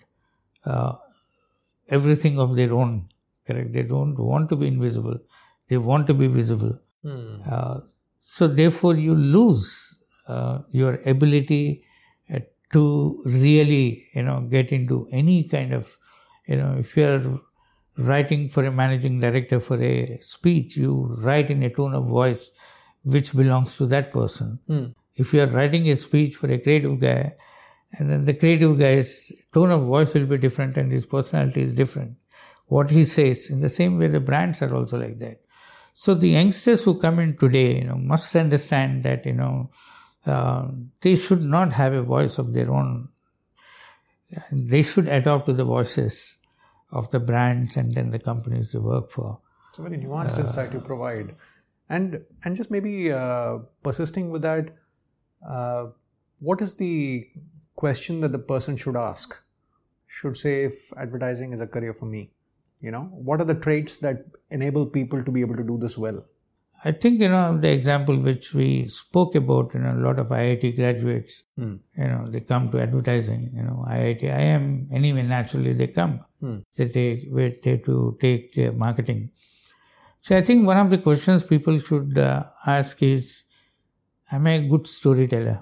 everything of their own. Correct. They don't want to be invisible. They want to be visible. So therefore you lose your ability to really, get into any kind of, if you're writing for a managing director for a speech, you write in a tone of voice which belongs to that person. If you are writing a speech for a creative guy, and then the creative guy's tone of voice will be different and his personality is different. What he says, in the same way the brands are also like that. So the youngsters who come in today, must understand that, they should not have a voice of their own. They should adopt to the voices of the brands and then the companies they work for. It's a very nuanced insight you provide. And just maybe persisting with that, what is the question that the person should ask? Should say, if advertising is a career for me, what are the traits that enable people to be able to do this well? I think, the example which we spoke about, a lot of IIT graduates, they come to advertising, IIT, IIM, anyway, naturally they come. They take their marketing. So I think one of the questions people should ask is, am I a good storyteller?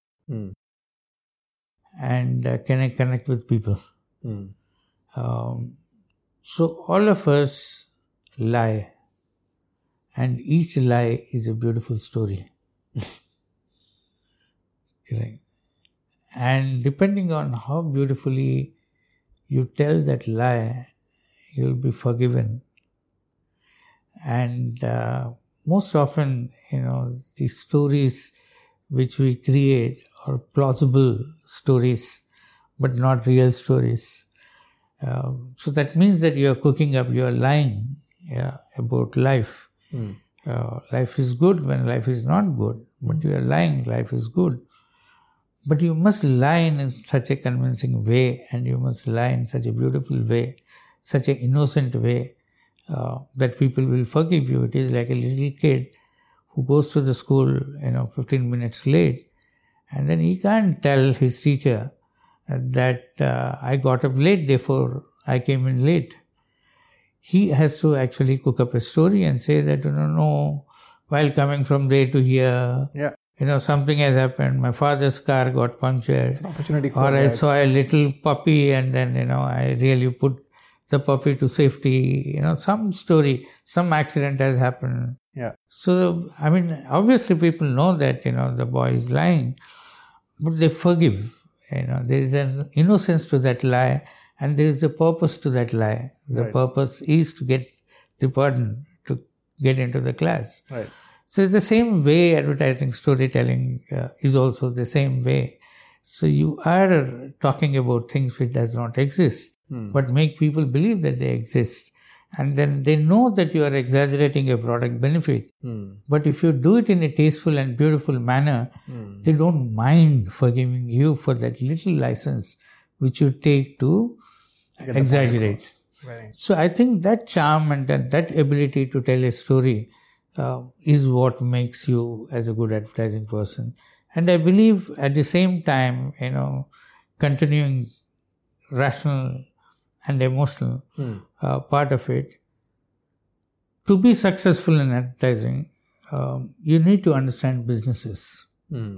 And can I connect with people? So all of us lie. And each lie is a beautiful story. Correct. And depending on how beautifully you tell that lie, you'll be forgiven And most often, the stories which we create are plausible stories, but not real stories. So that means that you are cooking up, you are lying about life. Life is good when life is not good, but you are lying, life is good. But you must lie in such a convincing way, and you must lie in such a beautiful way, such an innocent way, that people will forgive you. It is like a little kid who goes to the school, 15 minutes late, and then he can't tell his teacher that I got up late, therefore I came in late. He has to actually cook up a story and say that, no, while coming from there to here, something has happened. My father's car got punctured. It's an opportunity for Or that. I saw a little puppy and then, I really put the puppy to safety. Some story, some accident has happened. Yeah. So, obviously people know that, the boy is lying, but they forgive. There is an innocence to that lie, and there is a purpose to that lie. The purpose is to get the pardon, to get into the class. Right. So it's the same way advertising storytelling is also the same way. So you are talking about things which does not exist, but make people believe that they exist. And then they know that you are exaggerating a product benefit. But if you do it in a tasteful and beautiful manner, they don't mind forgiving you for that little license which you take to exaggerate. Right. So I think that charm and that ability to tell a story is what makes you as a good advertising person. And I believe at the same time, continuing rational and emotional part of it. To be successful in advertising, you need to understand businesses.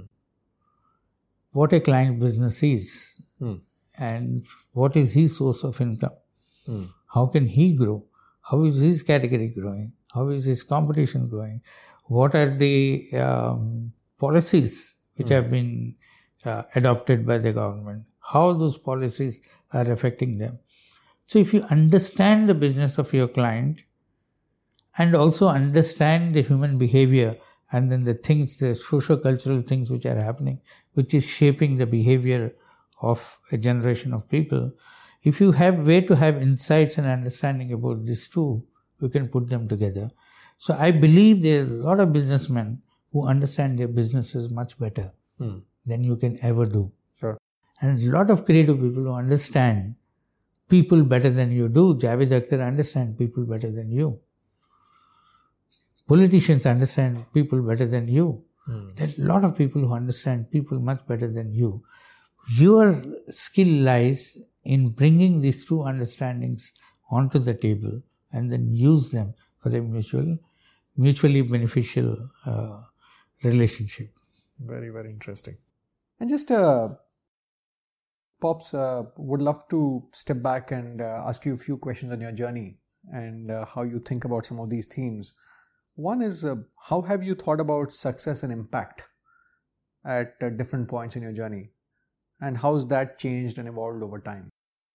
What a client business is and what is his source of income. How can he grow? How is his category growing? How is his competition growing? What are the policies which have been adopted by the government? How those policies are affecting them? So if you understand the business of your client and also understand the human behavior and then the things, the socio-cultural things which are happening, which is shaping the behavior of a generation of people, if you have way to have insights and understanding about these two, you can put them together. So I believe there are a lot of businessmen who understand their businesses much better than you can ever do. Sure. And a lot of creative people who understand people better than you do. Javed Akhtar understands people better than you. Politicians understand people better than you. There are a lot of people who understand people much better than you. Your skill lies in bringing these two understandings onto the table and then use them for a mutually beneficial relationship. Very, very interesting. And just Pops, would love to step back and ask you a few questions on your journey and how you think about some of these themes. One is, how have you thought about success and impact at different points in your journey? And how has that changed and evolved over time?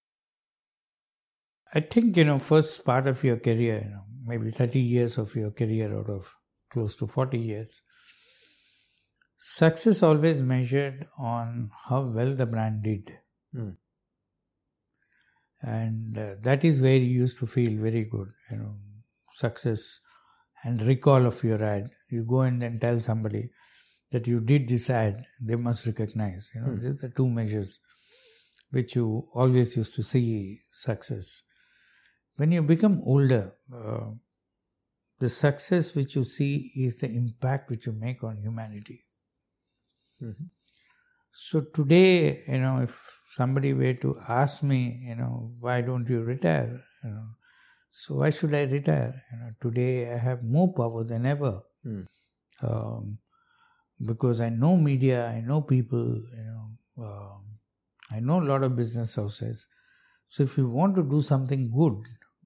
I think, first part of your career, maybe 30 years of your career out of close to 40 years, success always measured on how well the brand did. And that is where you used to feel very good, success and recall of your ad. You go in and tell somebody that you did this ad, they must recognize. These are the two measures which you always used to see success. When you become older, the success which you see is the impact which you make on humanity. So today, if somebody were to ask me, why don't you retire? So why should I retire? Today I have more power than ever. Because I know media, I know people, I know a lot of business houses. So if you want to do something good,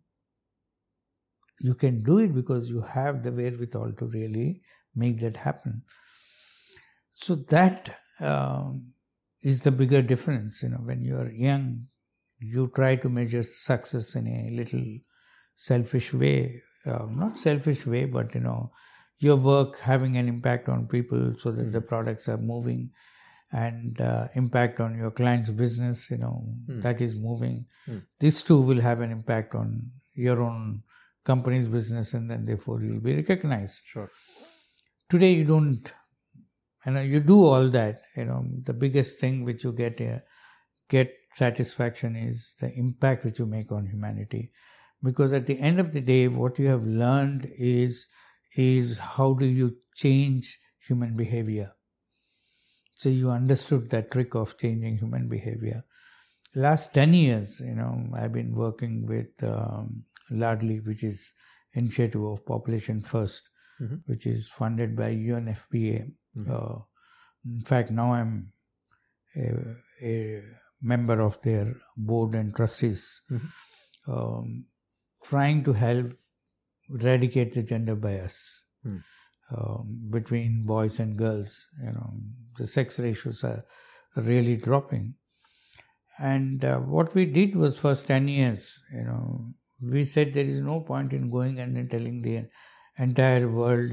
you can do it because you have the wherewithal to really make that happen. So that is the bigger difference. When you are young, you try to measure success in a little selfish way. not selfish way, but your work having an impact on people so that the products are moving, and impact on your client's business, that is moving. These two will have an impact on your own company's business, and then therefore you'll be recognized. Sure. Today you don't, you do all that. The biggest thing which you get satisfaction is the impact which you make on humanity. Because at the end of the day, what you have learned is how do you change human behavior. So you understood that trick of changing human behavior. Last 10 years, I've been working with Ladli, which is Initiative of Population First, which is funded by UNFPA. In fact, now I'm a member of their board and trustees, trying to help eradicate the gender bias between boys and girls. The sex ratios are really dropping. And what we did was, first 10 years, we said there is no point in going and then telling the entire world,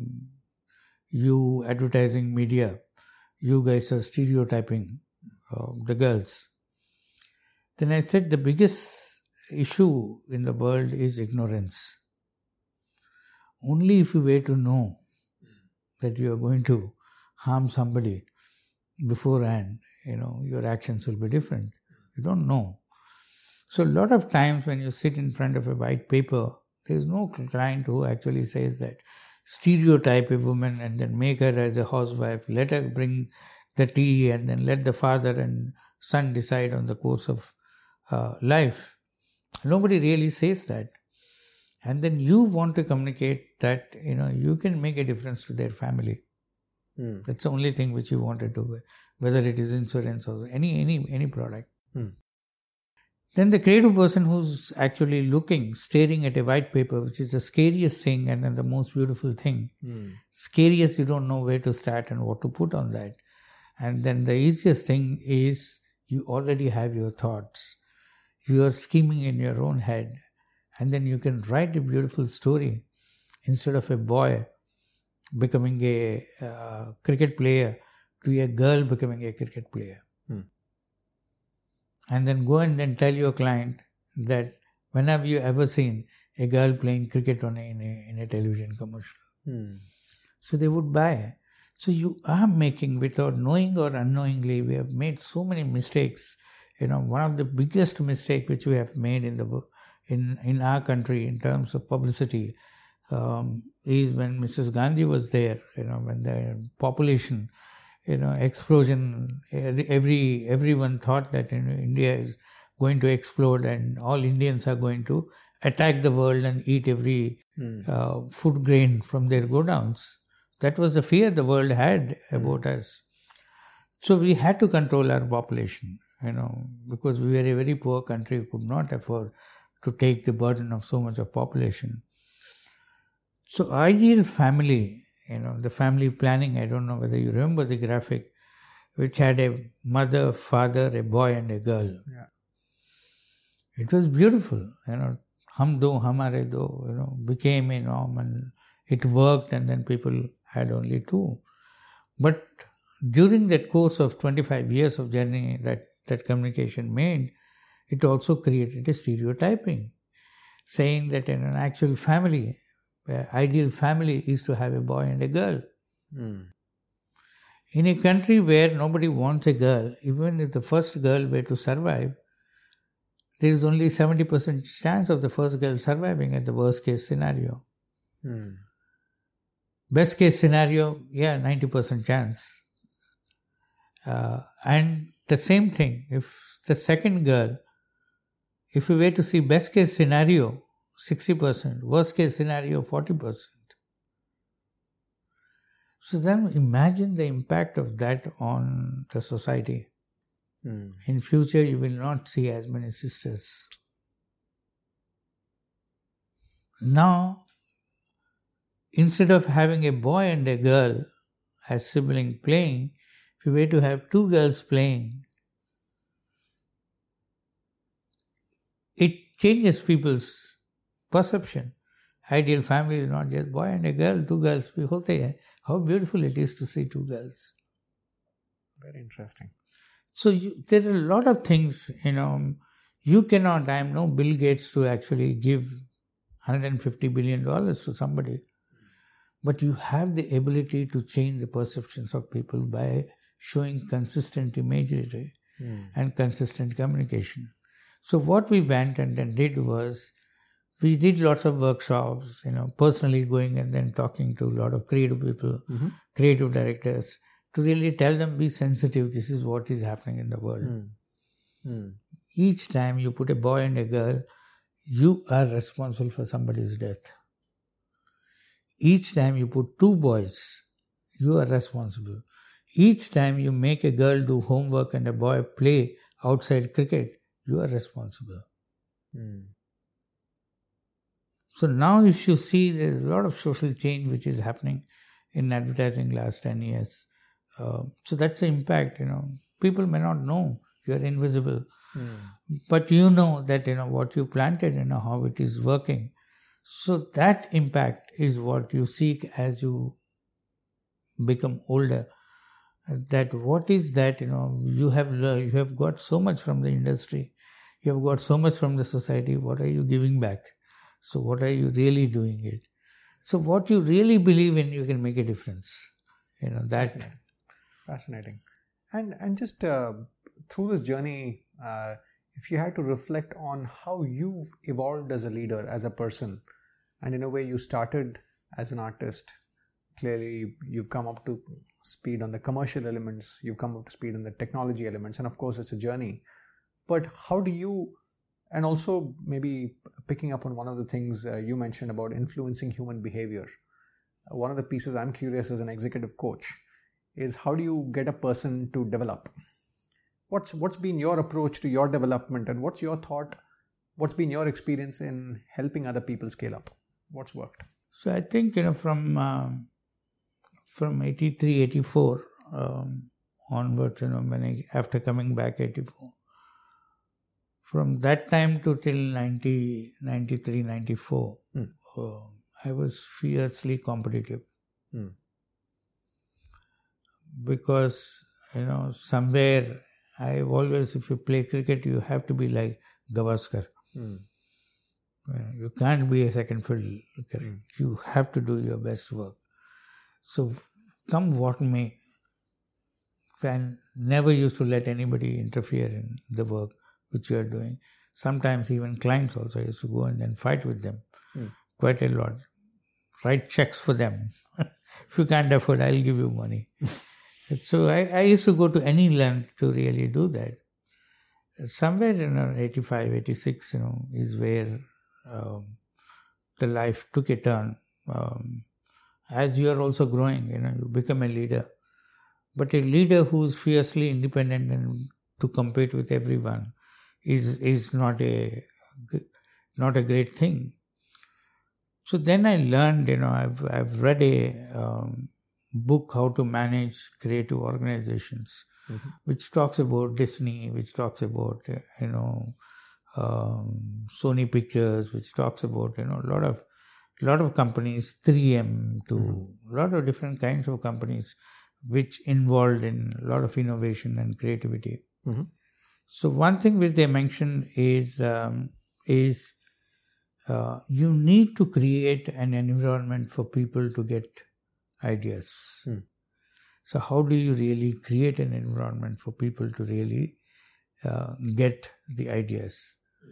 you advertising media, you guys are stereotyping the girls. Then I said the biggest issue in the world is ignorance. Only if you were to know that you are going to harm somebody beforehand, your actions will be different. You don't know. So a lot of times when you sit in front of a white paper, there is no client who actually says that stereotype a woman and then make her as a housewife, let her bring the tea and then let the father and son decide on the course of life. Nobody really says that. And then you want to communicate that, you can make a difference to their family. That's the only thing which you want to do, whether it is insurance or any product. Then the creative person who's actually staring at a white paper, which is the scariest thing and then the most beautiful thing. Scariest, you don't know where to start and what to put on that. And then the easiest thing is you already have your thoughts. You are scheming in your own head. And then you can write a beautiful story instead of a boy becoming a cricket player to a girl becoming a cricket player. And then go and then tell your client that when have you ever seen a girl playing cricket in a television commercial? So they would buy. So you are making, without knowing or unknowingly, we have made so many mistakes. One of the biggest mistakes which we have made in our country in terms of publicity is when Mrs. Gandhi was there, when the population, explosion, everyone thought that India is going to explode and all Indians are going to attack the world and eat every food grain from their godowns. That was the fear the world had about us. So we had to control our population, because we were a very poor country, could not afford to take the burden of so much of population. So ideal family, the family planning, I don't know whether you remember the graphic, which had a mother, father, a boy and a girl. Yeah. It was beautiful, hum do, hamare do, became a norm and it worked, and then people had only two. But during that course of 25 years of journey that communication made, it also created a stereotyping, saying that in an actual family, ideal family is to have a boy and a girl. In a country where nobody wants a girl, even if the first girl were to survive, there is only 70% chance of the first girl surviving at the worst case scenario. Best case scenario, 90% chance. And the same thing, if the second girl, if we were to see best case scenario, 60%, worst case scenario, 40%. So then imagine the impact of that on the society. In future, you will not see as many sisters. Now, instead of having a boy and a girl as sibling playing, if you were to have two girls playing, it changes people's perception. Ideal family is not just boy and a girl, 2 girls bhi hote hai. How beautiful it is to see 2 girls. Very interesting. So there are a lot of things, you cannot, I am no Bill Gates to actually give $150 billion to somebody. But you have the ability to change the perceptions of people by showing consistent imagery and consistent communication. So what we went and then did was, we did lots of workshops, personally going and then talking to a lot of creative people, creative directors, to really tell them, be sensitive, this is what is happening in the world. Each time you put a boy and a girl, you are responsible for somebody's death. Each time you put 2 boys, you are responsible. Each time you make a girl do homework and a boy play outside cricket, you are responsible. So now if you see, there's a lot of social change which is happening in advertising last 10 years. So that's the impact, People may not know you are invisible. But you know that, what you planted, how it is working. So that impact is what you seek as you become older. That what is that, you have got so much from the industry. You have got so much from the society. What are you giving back? So what are you really doing it? So what you really believe in, you can make a difference. That. Fascinating. And just through this journey, if you had to reflect on how you've evolved as a leader, as a person, and in a way you started as an artist, clearly you've come up to speed on the commercial elements, you've come up to speed on the technology elements, and of course it's a journey. But how do you, and also maybe picking up on one of the things you mentioned about influencing human behavior, one of the pieces I'm curious as an executive coach is, how do you get a person to develop? What's been your approach to your development, and what's your thought? What's been your experience in helping other people scale up? What's worked? So I think, from 83, 84 onwards, after coming back 84, from that time to till 90, 93, 94, I was fiercely competitive. Because, somewhere, I always, if you play cricket, you have to be like Gavaskar. You can't be a second fiddle. You have to do your best work. So, come what may, I never used to let anybody interfere in the work which you are doing. Sometimes even clients also, I used to go and then fight with them quite a lot. Write checks for them. If you can't afford, I'll give you money. So I used to go to any length to really do that. Somewhere in 85, 86, is where the life took a turn. As you are also growing, you become a leader. But a leader who's fiercely independent and to compete with everyone is not a great thing. So then I learned, I've read a book, How to Manage Creative Organizations, which talks about Disney, which talks about, Sony Pictures, which talks about, a lot of companies, 3M to a lot of different kinds of companies, which involved in a lot of innovation and creativity. So one thing which they mention is you need to create an environment for people to get ideas. So how do you really create an environment for people to really get the ideas?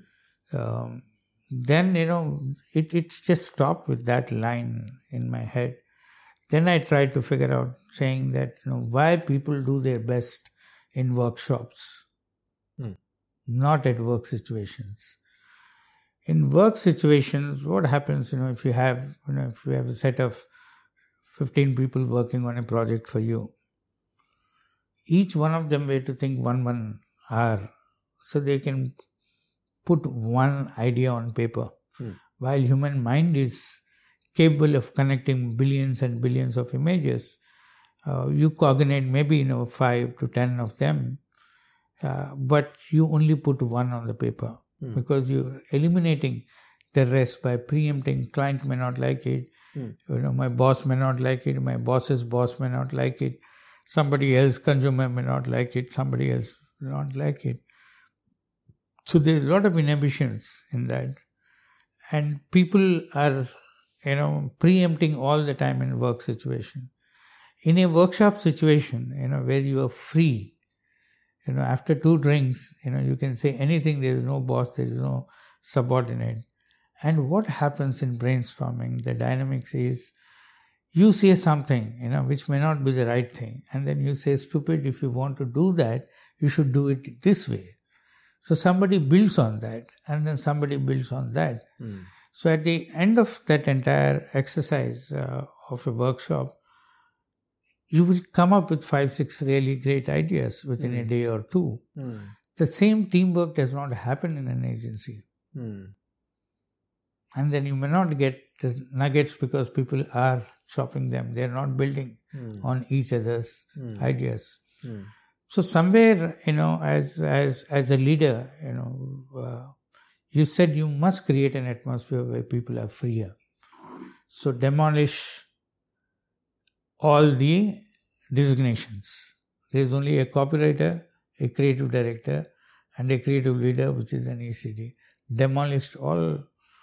Then, it's just stopped with that line in my head. Then I tried to figure out, saying that, why people do their best in workshops, not at work situations. In work situations, what happens, if you have a set of 15 people working on a project for you, each one of them were to think 1 hour, so they can put one idea on paper, while human mind is capable of connecting billions and billions of images. You coordinate maybe 5 to 10 of them, but you only put one on the paper, because you're eliminating the rest by preempting. Client may not like it. My boss may not like it. My boss's boss may not like it. Somebody else, consumer, may not like it. Somebody else may not like it. So there's a lot of inhibitions in that. And people are, preempting all the time in work situation. In a workshop situation, where you are free, after 2 drinks, you can say anything. There is no boss, there is no subordinate. And what happens in brainstorming, the dynamics is, you say something, which may not be the right thing. And then you say, stupid, if you want to do that, you should do it this way. So somebody builds on that, and then somebody builds on that. So at the end of that entire exercise of a workshop, you will come up with 5-6 really great ideas within a day or 2. The same teamwork does not happen in an agency. And then you may not get the nuggets because people are chopping them. They are not building on each other's ideas. So somewhere, as a leader, you said you must create an atmosphere where people are freer. So demolish all the designations. There is only a copywriter, a creative director, and a creative leader, which is an ECD. Demolished all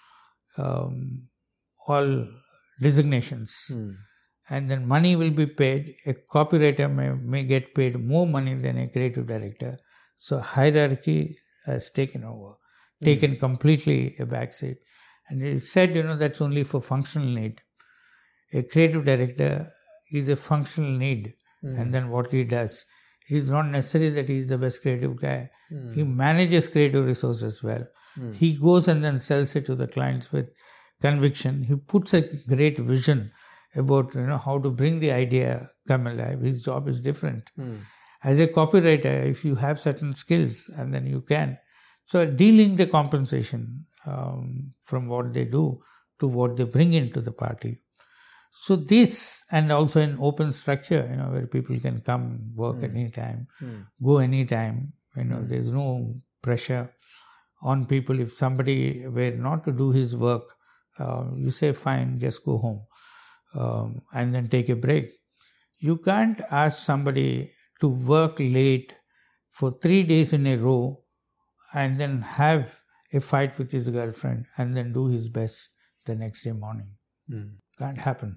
designations. And then money will be paid. A copywriter may get paid more money than a creative director. So hierarchy has taken over, taken completely a backseat. And it said, that's only for functional need. A creative director is a functional need. And then what he does, it is not necessary that he is the best creative guy. He manages creative resources well. He goes and then sells it to the clients with conviction. He puts a great vision about how to bring the idea come alive. His job is different. As a copywriter, if you have certain skills, and then you can. So dealing the compensation from what they do to what they bring into the party. So this, and also an open structure, where people can come, work anytime, go anytime. There's no pressure on people. If somebody were not to do his work, you say, fine, just go home and then take a break. You can't ask somebody to work late for 3 days in a row and then have a fight with his girlfriend and then do his best the next day morning. Can't happen.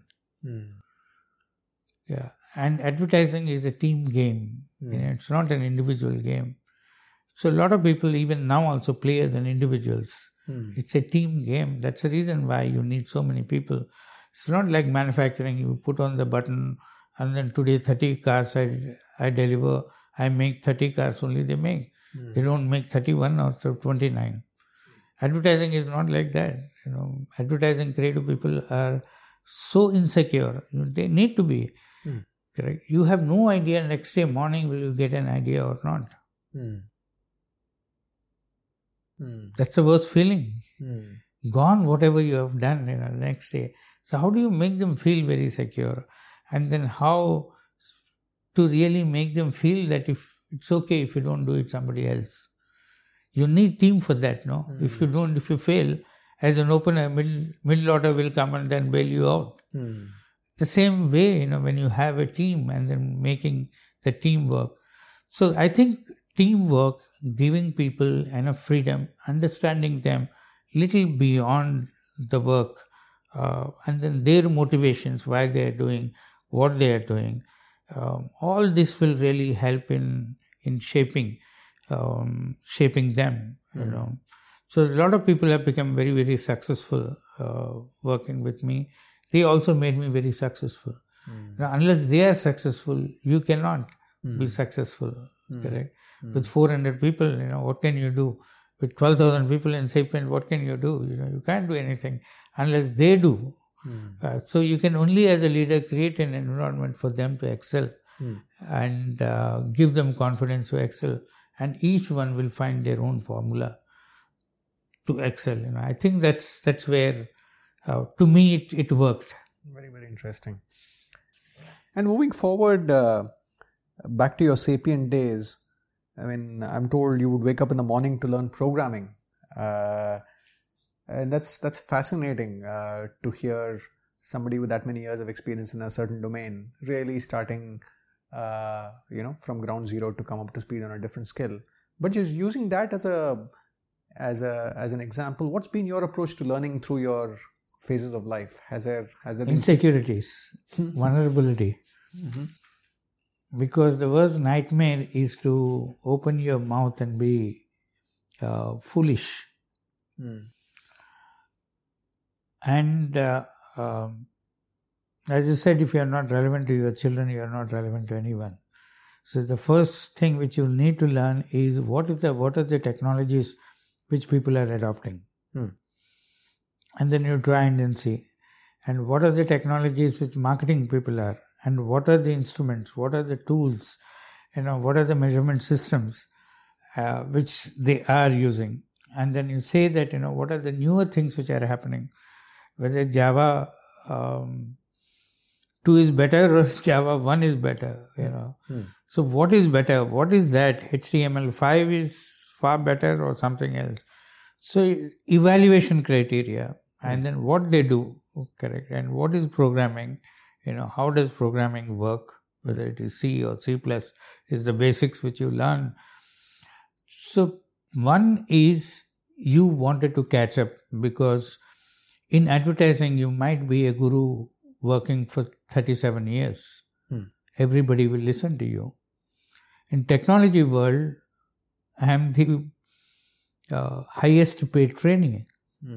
Yeah, and advertising is a team game. It's not an individual game. So a lot of people even now also play as an individuals. It's a team game. That's the reason why you need so many people. It's not like manufacturing. You put on the button and then today 30 cars I deliver. I make 30 cars only they make. They don't make 31 or 29. Advertising is not like that. Advertising creative people are so insecure. They need to be. Correct. You have no idea next day morning will you get an idea or not. That's the worst feeling. Gone whatever you have done the next day. So how do you make them feel very secure? And then how to really make them feel that if it's okay if you don't do it, somebody else. You need team for that, no? If you fail, as an opener, middle order will come and then bail you out. The same way, when you have a team and then making the team work. So I think teamwork, giving people enough freedom, understanding them little beyond the work, and then their motivations, why they are doing what they are doing. All this will really help in shaping them. So a lot of people have become very, very successful working with me. They also made me very successful. Now, unless they are successful, you cannot be successful. Correct? With 400 people, what can you do? With 12,000 people in Sapient, what can you do? You can't do anything unless they do. So you can only, as a leader, create an environment for them to excel and give them confidence to excel. And each one will find their own formula to excel. I think that's where, to me, it worked. Very, very interesting. And moving forward, back to your Sapient days, I'm told you would wake up in the morning to learn programming. And that's fascinating to hear somebody with that many years of experience in a certain domain really starting, from ground zero to come up to speed on a different skill. But just using that as an example, what's been your approach to learning through your phases of life? Has there been insecurities, vulnerability? Because the worst nightmare is to open your mouth and be foolish. And as I said, if you are not relevant to your children, you are not relevant to anyone. So the first thing which you need to learn is what are the technologies which people are adopting. And then you try and then see. And what are the technologies which marketing people are? And what are the instruments? What are the tools? What are the measurement systems which they are using? And then you say that, what are the newer things which are happening? Whether Java 2 is better or Java 1 is better, So what is better? What is that? HTML5 is far better or something else? So evaluation criteria and then what they do, correct? And what is programming? How does programming work? Whether it is C or C+, is the basics which you learn. So one is you wanted to catch up because in advertising, you might be a guru working for 37 years. Everybody will listen to you. In technology world, I am the highest paid trainee.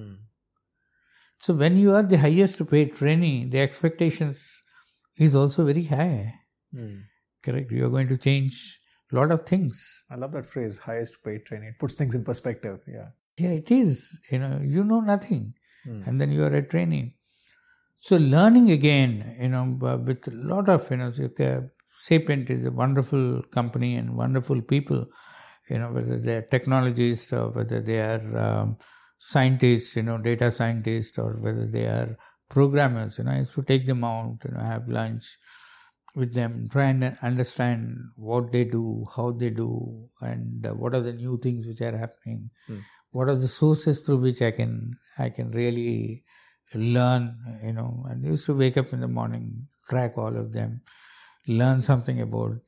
So when you are the highest paid trainee, the expectations is also very high. Correct? You are going to change a lot of things. I love that phrase, highest paid trainee. It puts things in perspective. Yeah, it is. You know nothing. And then you are a trainee. So learning again, with a lot of, Sapient is a wonderful company and wonderful people, whether they are technologists or whether they are scientists, data scientists, or whether they are programmers. I used to take them out, have lunch with them, try and understand what they do, how they do, and what are the new things which are happening. What are the sources through which I can really learn, and I used to wake up in the morning, track all of them, learn something about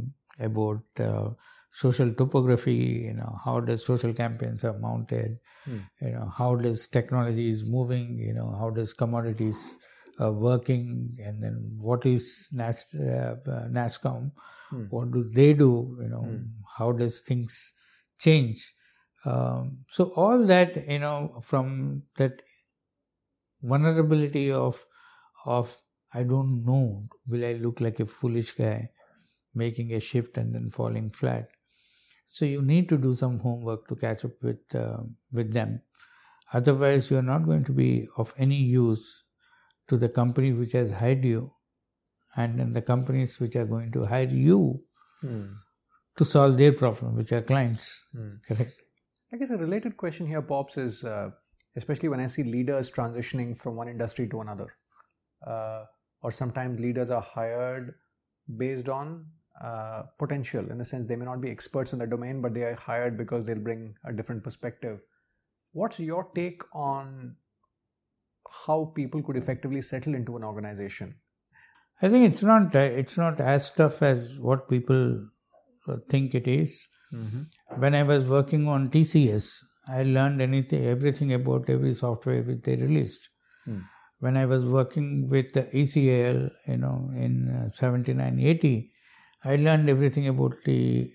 social topography, how does social campaigns are mounted, how does technology is moving, how does commodities are working, and then what is NASSCOM, what do they do, how does things change. So all that, from that vulnerability of I don't know, will I look like a foolish guy making a shift and then falling flat. So you need to do some homework to catch up with them. Otherwise, you are not going to be of any use to the company which has hired you, and then the companies which are going to hire you to solve their problem, which are clients. Correct? I guess a related question here pops is, especially when I see leaders transitioning from one industry to another, or sometimes leaders are hired based on potential, in the sense they may not be experts in the domain, but they are hired because they'll bring a different perspective. What's your take on how people could effectively settle into an organization? I think it's not as tough as what people think it is. When I was working on TCS, I learned everything about every software which they released. When I was working with the ECAL, in 79-80, I learned everything about the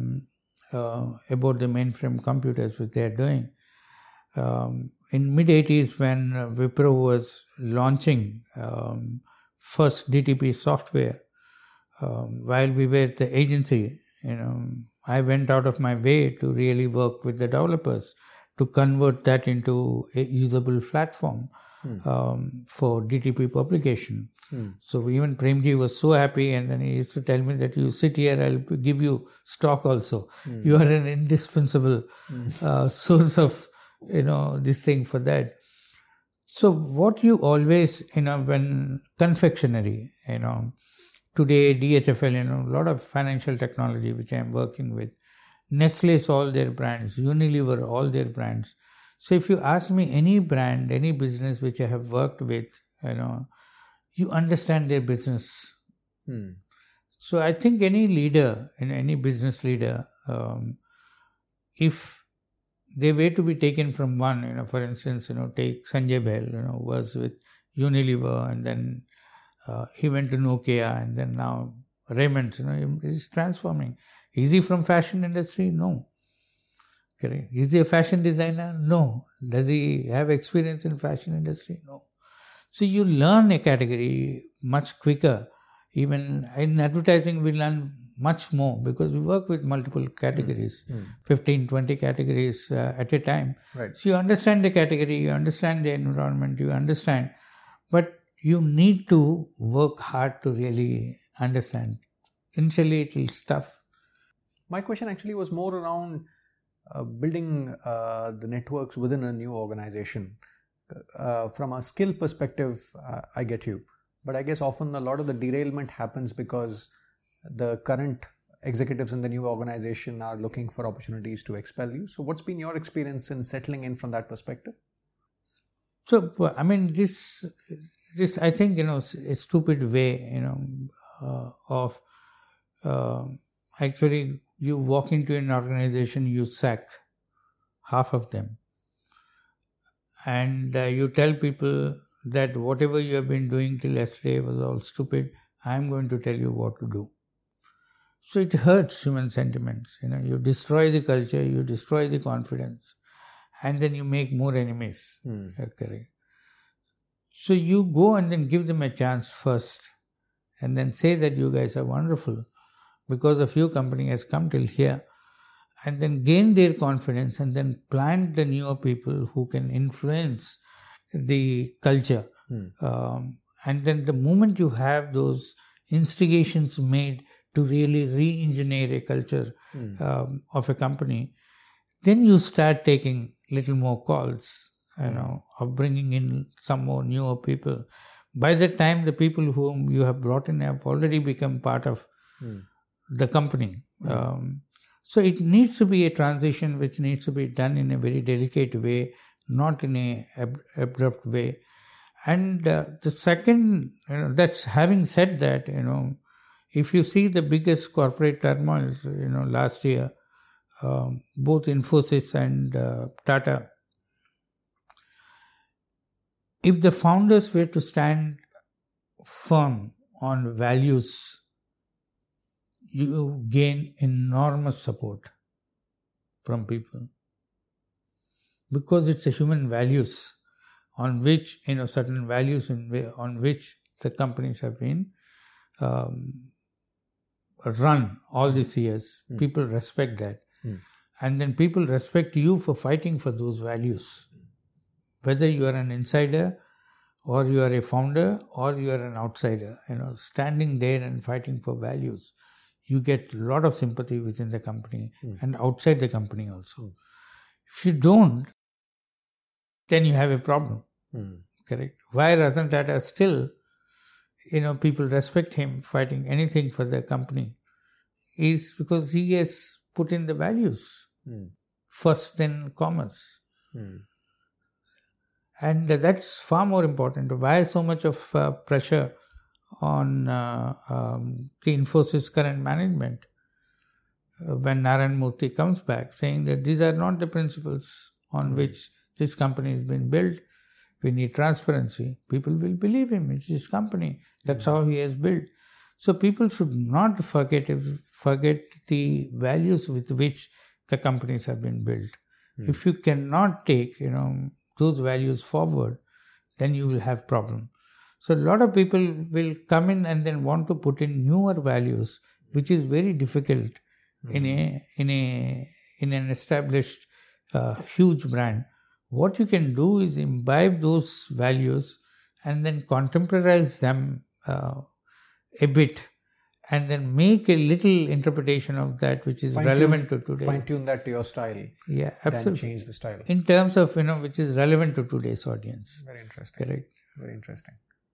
mainframe computers which they are doing. In mid-80s, when Wipro was launching first DTP software, while we were at the agency, I went out of my way to really work with the developers to convert that into a usable platform for DTP publication. So even Premji was so happy, and then he used to tell me that you sit here, I'll give you stock also. You are an indispensable source of, this thing for that. So what you always, when confectionery, today DHFL, a lot of financial technology which I am working with, Nestle's all their brands, Unilever all their brands. So if you ask me any brand, any business which I have worked with, you understand their business. So I think any leader, any business leader, if they were to be taken from one, for instance, take Sanjay Bahl, was with Unilever, and then he went to Nokia, and then now Raymond, he's transforming. Is he from fashion industry? No. Correct. Is he a fashion designer? No. Does he have experience in fashion industry? No. So you learn a category much quicker. Even in advertising, we learn much more because we work with multiple categories, 15, 20 categories at a time. Right. So you understand the category, you understand the environment, you understand, but you need to work hard to really understand. Initially, it will tough. My question actually was more around building the networks within a new organization. From a skill perspective, I get you. But I guess often a lot of the derailment happens because the current executives in the new organization are looking for opportunities to expel you. So what's been your experience in settling in from that perspective? So, I mean, this I think, a stupid way, of actually you walk into an organization, you sack half of them. And you tell people that whatever you have been doing till yesterday was all stupid. I'm going to tell you what to do. So it hurts human sentiments. You destroy the culture, you destroy the confidence, and then you make more enemies. Correct. So you go and then give them a chance first, and then say that you guys are wonderful because of you company has come till here, and then gain their confidence, and then plant the newer people who can influence the culture. And then the moment you have those instigations made to really re-engineer a culture of a company, then you start taking little more calls, of bringing in some more newer people. By the time the people whom you have brought in have already become part of the company. So it needs to be a transition which needs to be done in a very delicate way, not in a abrupt way. And the second, that's having said that, if you see the biggest corporate turmoil, last year, both Infosys and Tata, if the founders were to stand firm on values, you gain enormous support from people. Because it's a human values on which, certain values on which the companies have been run all these years. People respect that. And then people respect you for fighting for those values. Whether you are an insider or you are a founder or you are an outsider, standing there and fighting for values, you get a lot of sympathy within the company and outside the company also. If you don't, then you have a problem. Correct. Why Ratan Tata still, people respect him fighting anything for the company is because he has put in the values first, then commerce. And that's far more important. Why so much of pressure on the Infosys current management when Narayan Murthy comes back saying that these are not the principles on which this company has been built. We need transparency. People will believe him. It's his company. That's how he has built. So people should not forget the values with which the companies have been built. If you cannot take, those values forward, then you will have problem. So a lot of people will come in and then want to put in newer values, which is very difficult in an established huge brand. What you can do is imbibe those values and then contemporize them a bit, and then make a little interpretation of that which is relevant to today. Fine-tune that to your style. Yeah, absolutely. Then change the style. In terms of, which is relevant to today's audience. Very interesting. Correct. Very interesting.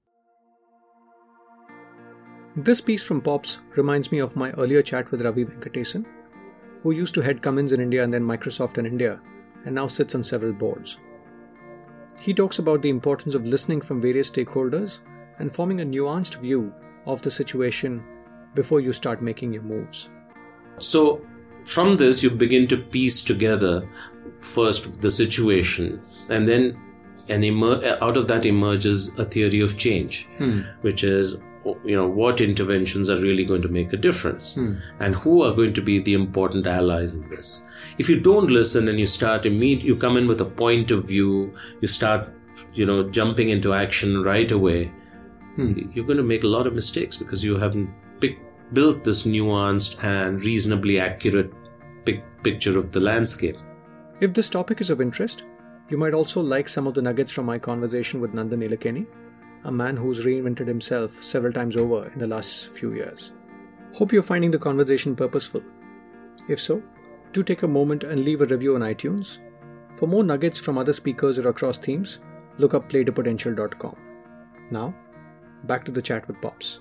This piece from Pops reminds me of my earlier chat with Ravi Venkatesan, who used to head Cummins in India and then Microsoft in India, and now sits on several boards. He talks about the importance of listening from various stakeholders and forming a nuanced view of the situation before you start making your moves. So from this, you begin to piece together first the situation, and then out of that emerges a theory of change, which is, what interventions are really going to make a difference, and who are going to be the important allies in this. If you don't listen and you come in with a point of view, you start, jumping into action right away, you're going to make a lot of mistakes because you haven't built this nuanced and reasonably accurate picture of the landscape. If this topic is of interest, you might also like some of the nuggets from my conversation with Nandan Nilekani, a man who's reinvented himself several times over in the last few years. Hope you're finding the conversation purposeful. If so, do take a moment and leave a review on iTunes. For more nuggets from other speakers or across themes, look up playtopotential.com. Now, back to the chat with Pops.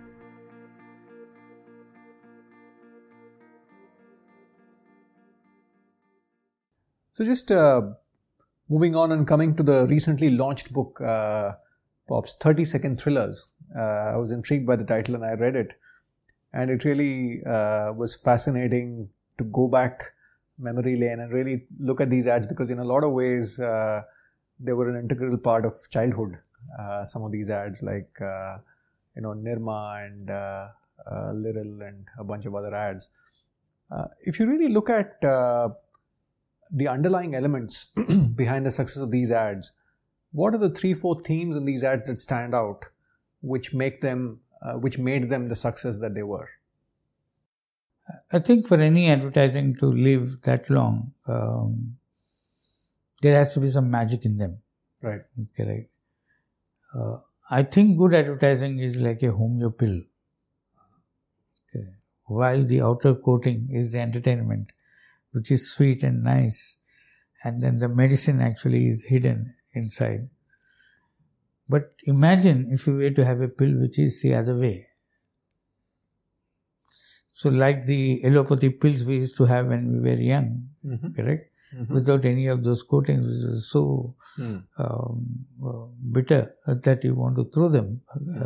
So just moving on and coming to the recently launched book, Pops, 30-Second Thrillers. I was intrigued by the title and I read it. And it really was fascinating to go back memory lane and really look at these ads, because in a lot of ways, they were an integral part of childhood. Some of these ads like, Nirma and Liril and a bunch of other ads. If you really look at the underlying elements behind the success of these ads, what are the 3-4 themes in these ads that stand out, which made them the success that they were? I think for any advertising to live that long, there has to be some magic in them. Right. Okay, right. I think good advertising is like a homeo pill. Okay. While the outer coating is the entertainment, which is sweet and nice, and then the medicine actually is hidden inside. But imagine if you were to have a pill which is the other way. So like the allopathy pills we used to have when we were young, correct? Without any of those coatings, which was so bitter that you want to throw them.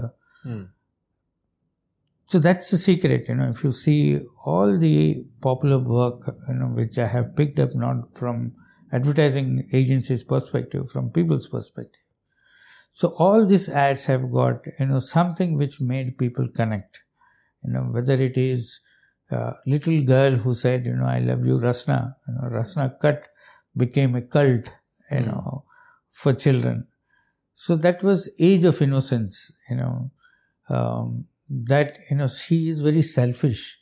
So that's the secret, if you see all the popular work, which I have picked up not from advertising agencies' perspective, from people's perspective. So all these ads have got, something which made people connect. Whether it is a little girl who said, I love you, Rasna. Rasna Cut became a cult, for children. So that was age of innocence, that, she is very selfish.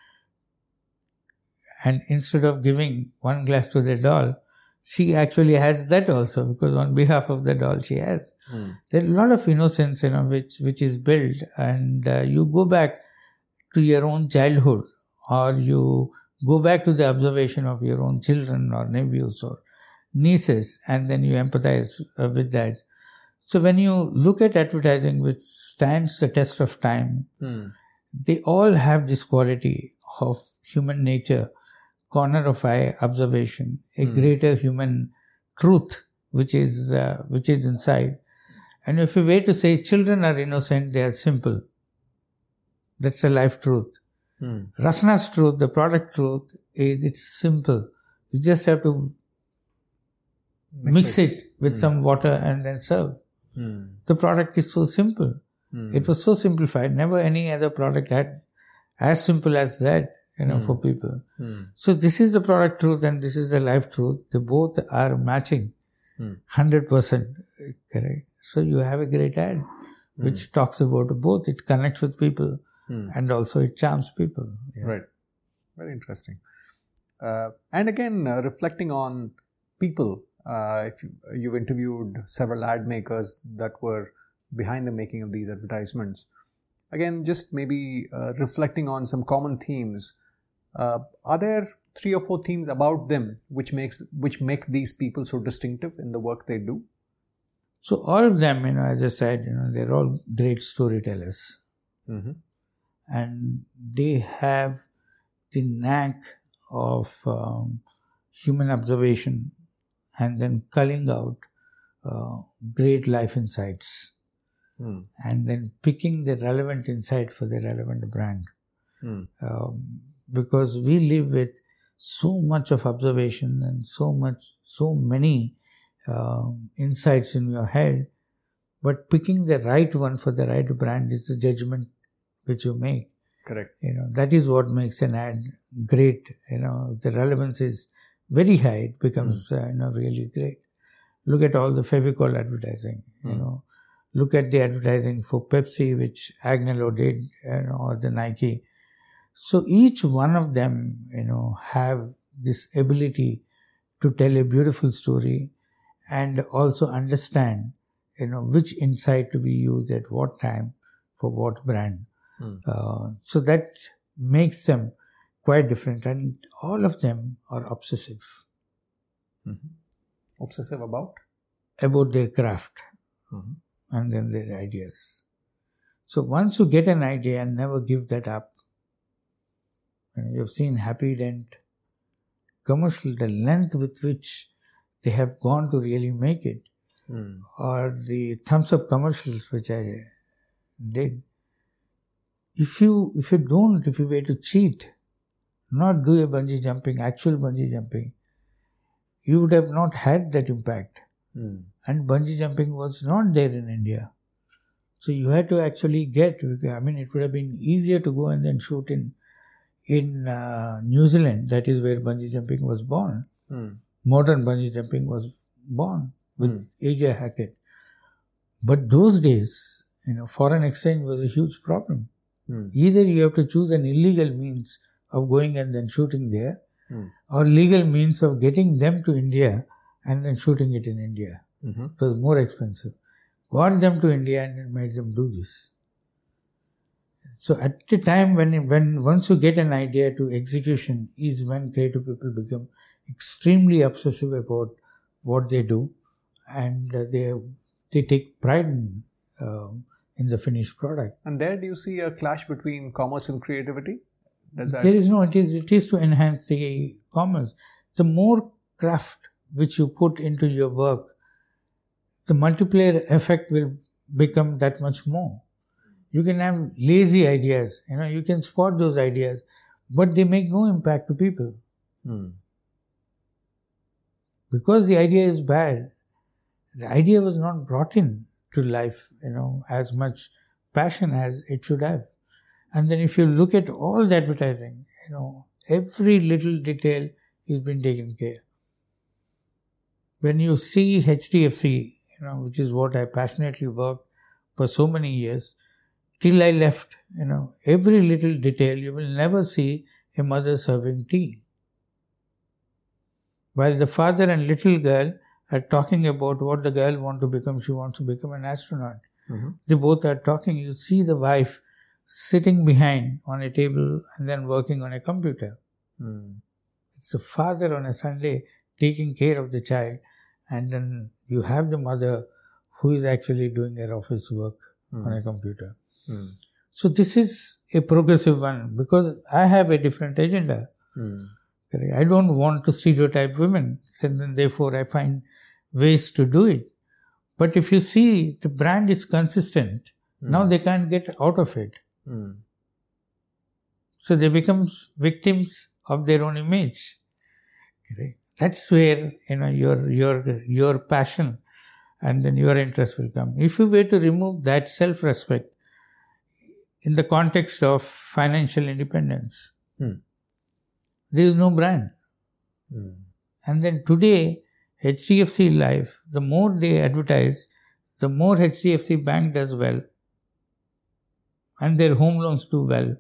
And instead of giving one glass to the doll, she actually has that also, because on behalf of the doll she has. There are a lot of innocence, which is built, and you go back to your own childhood, or you go back to the observation of your own children or nephews or nieces, and then you empathize with that. So when you look at advertising which stands the test of time, they all have this quality of human nature, corner of eye observation, a greater human truth which is inside. And if you were to say children are innocent, they are simple. That's the life truth. Rasna's truth, the product truth, is it's simple. You just have to mix it with some water and then serve. The product is so simple. It was so simplified. Never any other product had as simple as that, for people. So this is the product truth and this is the life truth. They both are matching 100%. Correct. So you have a great ad which talks about both. It connects with people and also it charms people. Yeah. Right. Very interesting. And again, reflecting on people, if you've interviewed several ad makers that were behind the making of these advertisements. Again, just maybe reflecting on some common themes. Are there 3 or 4 themes about them which make these people so distinctive in the work they do? So all of them, as I said, they're all great storytellers. And they have the knack of human observation and then culling out great life insights, and then picking the relevant insight for the relevant brand. Because we live with so much of observation and so many insights in your head, but picking the right one for the right brand is the judgment which you make. Correct. That is what makes an ad great. The relevance is very high, it becomes really great. Look at all the Fevicol advertising. Look at the advertising for Pepsi, which Agnello did, or the Nike. So each one of them, have this ability to tell a beautiful story and also understand, which insight to be used at what time for what brand. So that makes them quite different, and all of them are obsessive. Obsessive about? About their craft and then their ideas. So once you get an idea and never give that up, you've seen Happy Dent commercial, the length with which they have gone to really make it, or the Thumbs Up commercials which I did. If you were to cheat, not do a bungee jumping, actual bungee jumping, you would have not had that impact. And bungee jumping was not there in India. So you had to actually it would have been easier to go and then shoot in New Zealand, that is where bungee jumping was born. Modern bungee jumping was born with A.J. Hackett. But those days, foreign exchange was a huge problem. Either you have to choose an illegal means of going and then shooting there, or legal means of getting them to India and then shooting it in India. It was more expensive. Got them to India and it made them do this. So at the time when once you get an idea to execution is when creative people become extremely obsessive about what they do, and they take pride in the finished product. And there do you see a clash between commerce and creativity? There is no, it is to enhance the commerce. The more craft which you put into your work, the multiplier effect will become that much more. You can have lazy ideas, you can spot those ideas, but they make no impact to people. Because the idea is bad, the idea was not brought in to life, as much passion as it should have. And then if you look at all the advertising, every little detail is being taken care. When you see HDFC, which is what I passionately worked for so many years, till I left, every little detail, you will never see a mother serving tea. While the father and little girl are talking about what the girl wants to become, she wants to become an astronaut. They both are talking. You see the wife sitting behind on a table and then working on a computer. It's the father on a Sunday taking care of the child, and then you have the mother who is actually doing her office work on a computer. So this is a progressive one because I have a different agenda. I don't want to stereotype women, and then therefore I find ways to do it. But if you see the brand is consistent, now they can't get out of it. So they become victims of their own image. That's where your passion and then your interest will come. If you were to remove that self-respect in the context of financial independence, there is no brand. And then today, HDFC Life, the more they advertise, the more HDFC Bank does well. And their home loans do well.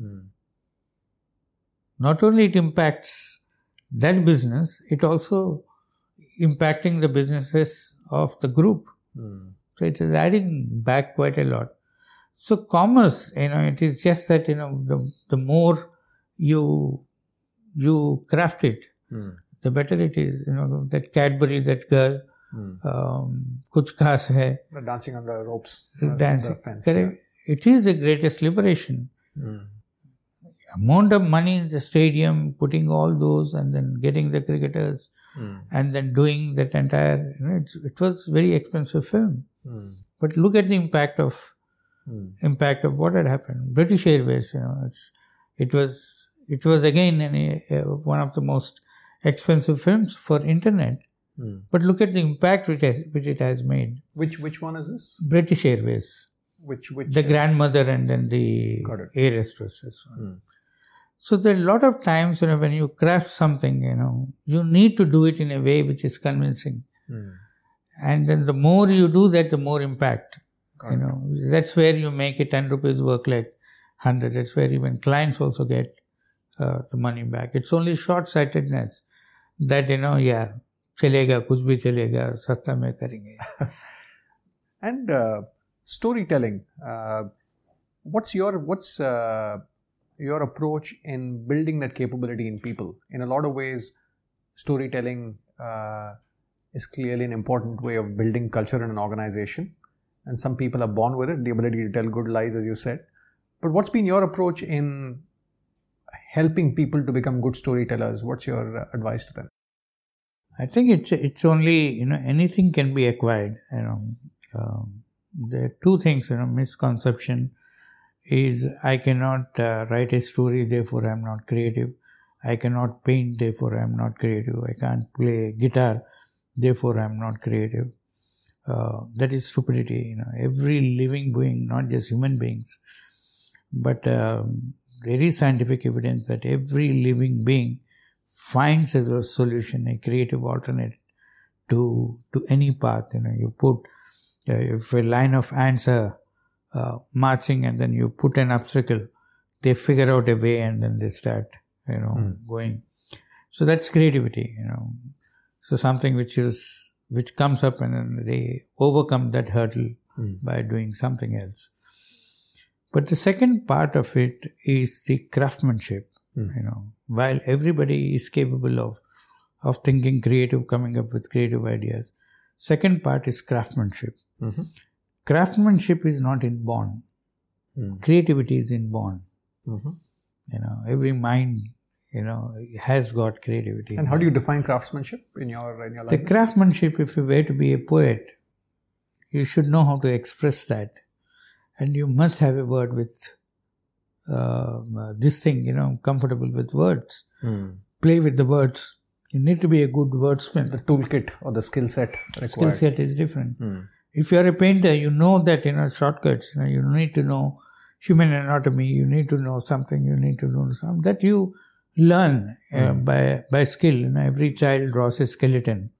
Not only it impacts that business, it also impacting the businesses of the group. So it is adding back quite a lot. So commerce, it is just that, the more you craft it, the better it is. That Cadbury, that girl, Kuch Khas Hai. Dancing on the ropes. Dancing. The fence. Correct. It is the greatest liberation. amount of money in the stadium, putting all those and then getting the cricketers and then doing that entire, it was very expensive film. But look at the impact of what had happened. British Airways, it was again one of the most expensive films for internet. But look at the impact which it has made. Which one is this? British Airways. Which the grandmother and then the air hostesses. So there are a lot of times when you craft something, you need to do it in a way which is convincing. And then the more you do that, the more impact. That's where you make it 10 rupees work like 100. That's where even clients also get the money back. It's only short-sightedness that, chalega, kuch bhi chalega, sasta mein karenge. And storytelling. What's your approach in building that capability in people? In a lot of ways, storytelling is clearly an important way of building culture in an organization. And some people are born with it, the ability to tell good lies, as you said. But what's been your approach in helping people to become good storytellers? What's your advice to them? I think it's only, anything can be acquired. There are two things, misconception is I cannot write a story, therefore I'm not creative. I cannot paint, therefore I'm not creative. I can't play guitar, therefore I'm not creative. That is stupidity. Every living being, not just human beings, but there is scientific evidence that every living being finds a solution, a creative alternate to any path. You put, if a line of ants are marching and then you put an obstacle, they figure out a way and then they start, going. So that's creativity, So something which comes up and then they overcome that hurdle by doing something else. But the second part of it is the craftsmanship, while everybody is capable of thinking creative, coming up with creative ideas. Second part is craftsmanship. Craftsmanship is not inborn. Creativity is inborn. Every mind, has got creativity. And how do you define craftsmanship in your life? The craftsmanship, if you were to be a poet, you should know how to express that. And you must have a word with this thing, comfortable with words. Play with the words. You need to be a good wordsmith. The toolkit or the skill set required. The skill set is different. If you are a painter, you know that, shortcuts. You need to know human anatomy. You need to know something. You need to know something. That you learn by skill. Every child draws a skeleton.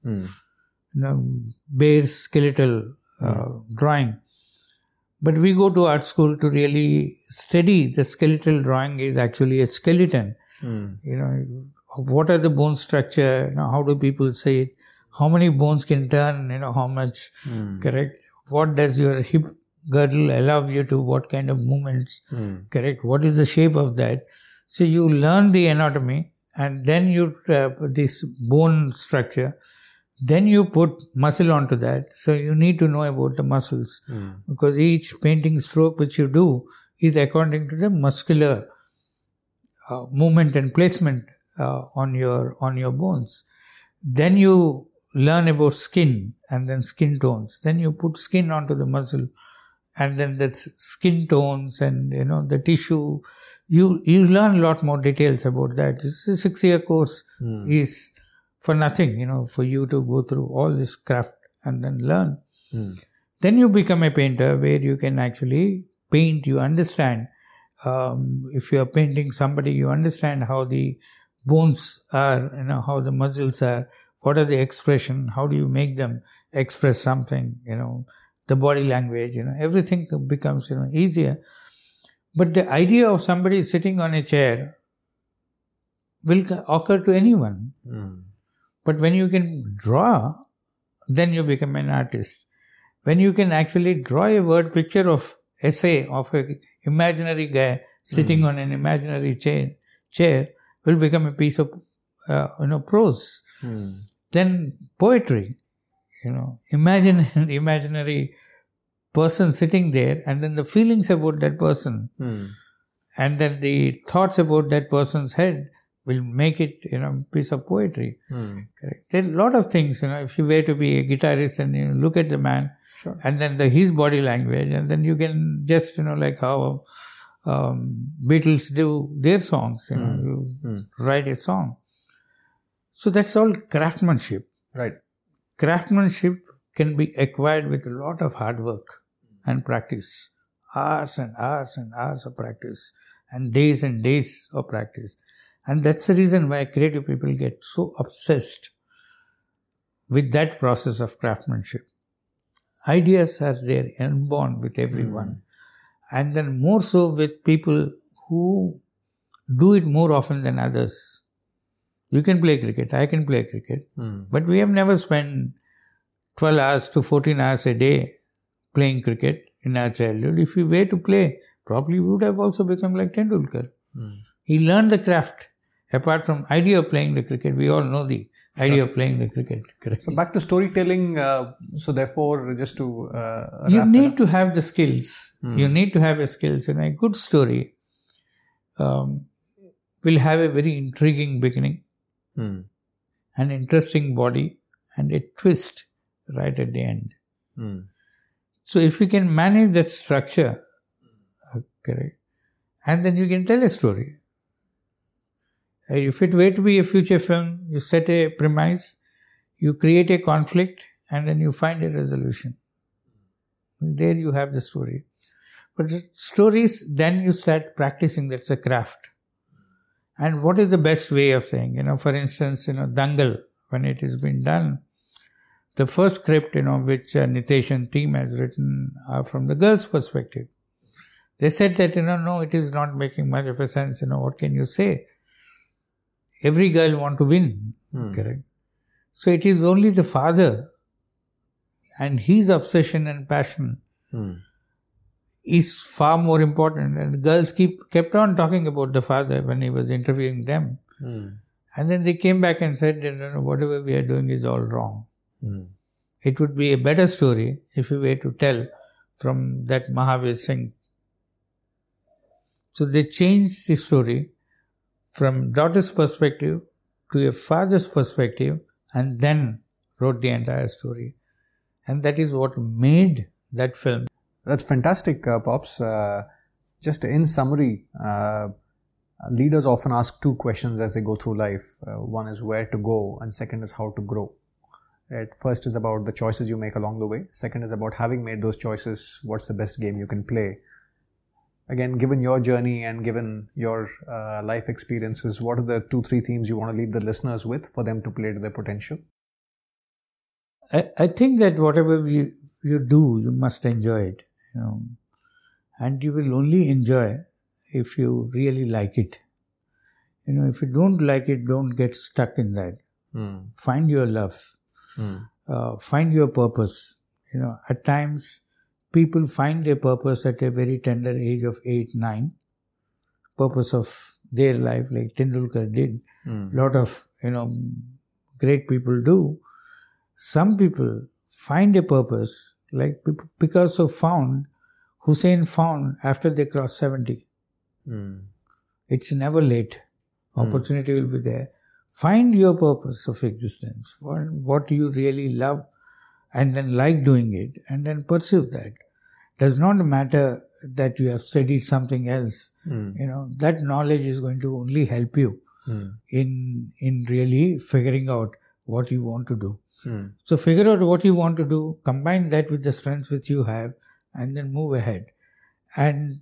Bears skeletal drawing. But we go to art school to really study the skeletal drawing is actually a skeleton. What are the bone structure? How do people say it? How many bones can turn? How much? Correct. What does your hip girdle allow you to? What kind of movements? Correct. What is the shape of that? So you learn the anatomy, and then you this bone structure. Then you put muscle onto that. So you need to know about the muscles because each painting stroke which you do is according to the muscular movement and placement on your bones. Then you learn about skin and then skin tones. Then you put skin onto the muscle and then that's skin tones and the tissue. You learn a lot more details about that. This is a 6-year course is for nothing, for you to go through all this craft and then learn. Then you become a painter where you can actually paint, you understand. If you are painting somebody, you understand how the bones are, how the muscles are, what are the expression, how do you make them express something, the body language, everything becomes, easier. But the idea of somebody sitting on a chair will occur to anyone. But when you can draw, then you become an artist. When you can actually draw a word picture of essay of an imaginary guy sitting on an imaginary chair will become a piece of prose. Then poetry, imagine an imaginary person sitting there and then the feelings about that person and then the thoughts about that person's head will make it, a piece of poetry. Correct. There are a lot of things, if you were to be a guitarist and you look at the man, and then his body language, and then you can just, like how Beatles do their songs, you write a song. So that's all craftsmanship. Right. Craftsmanship can be acquired with a lot of hard work and practice. Hours and hours and hours of practice. And days of practice. And that's the reason why creative people get so obsessed with that process of craftsmanship. Ideas are there, inborn with everyone. And then more so with people who do it more often than others. You can play cricket, I can play cricket, but we have never spent 12 hours to 14 hours a day playing cricket in our childhood. If we were to play, probably we would have also become like Tendulkar. He learned the craft. Apart from idea of playing the cricket, we all know the idea of playing the cricket. Correct. So back to storytelling, so therefore just to you need to have the skills. You need to have the skills, and a good story will have a very intriguing beginning, an interesting body, and a twist right at the end. So if you can manage that structure, correct, and then you can tell a story. If it were to be a feature film, you set a premise, you create a conflict, and then you find a resolution. There you have the story. But stories, then you start practicing. That's a craft. And what is the best way of saying? For instance, Dangal, when it has been done, the first script, which Nitesh and team has written are from the girl's perspective. They said that, no, it is not making much of a sense. What can you say? Every girl want to win, correct? So it is only the father and his obsession and passion is far more important. And girls kept on talking about the father when he was interviewing them. And then they came back and said, whatever we are doing is all wrong. It would be a better story if we were to tell from that Mahavir Singh. So they changed the story from daughter's perspective to a father's perspective, and then wrote the entire story. And that is what made that film. That's fantastic, Pops. Just in summary, leaders often ask two questions as they go through life. One is where to go, and second is how to grow. Right? First is about the choices you make along the way. Second is about having made those choices, what's the best game you can play. Again, given your journey and given your life experiences, what are the 2-3 themes you want to leave the listeners with for them to play to their potential? I think that whatever you do, you must enjoy it. And you will only enjoy if you really like it. If you don't like it, don't get stuck in that. Find your love. Find your purpose. At times, people find their purpose at a very tender age of 8, 9. Purpose of their life, like Tendulkar did. Lot of, great people do. Some people find a purpose, like Picasso found, Hussein found after they crossed 70. It's never late. Opportunity will be there. Find your purpose of existence, what you really love, and then like doing it, and then pursue that. Does not matter that you have studied something else. That knowledge is going to only help you in really figuring out what you want to do. So figure out what you want to do, combine that with the strengths which you have, and then move ahead. And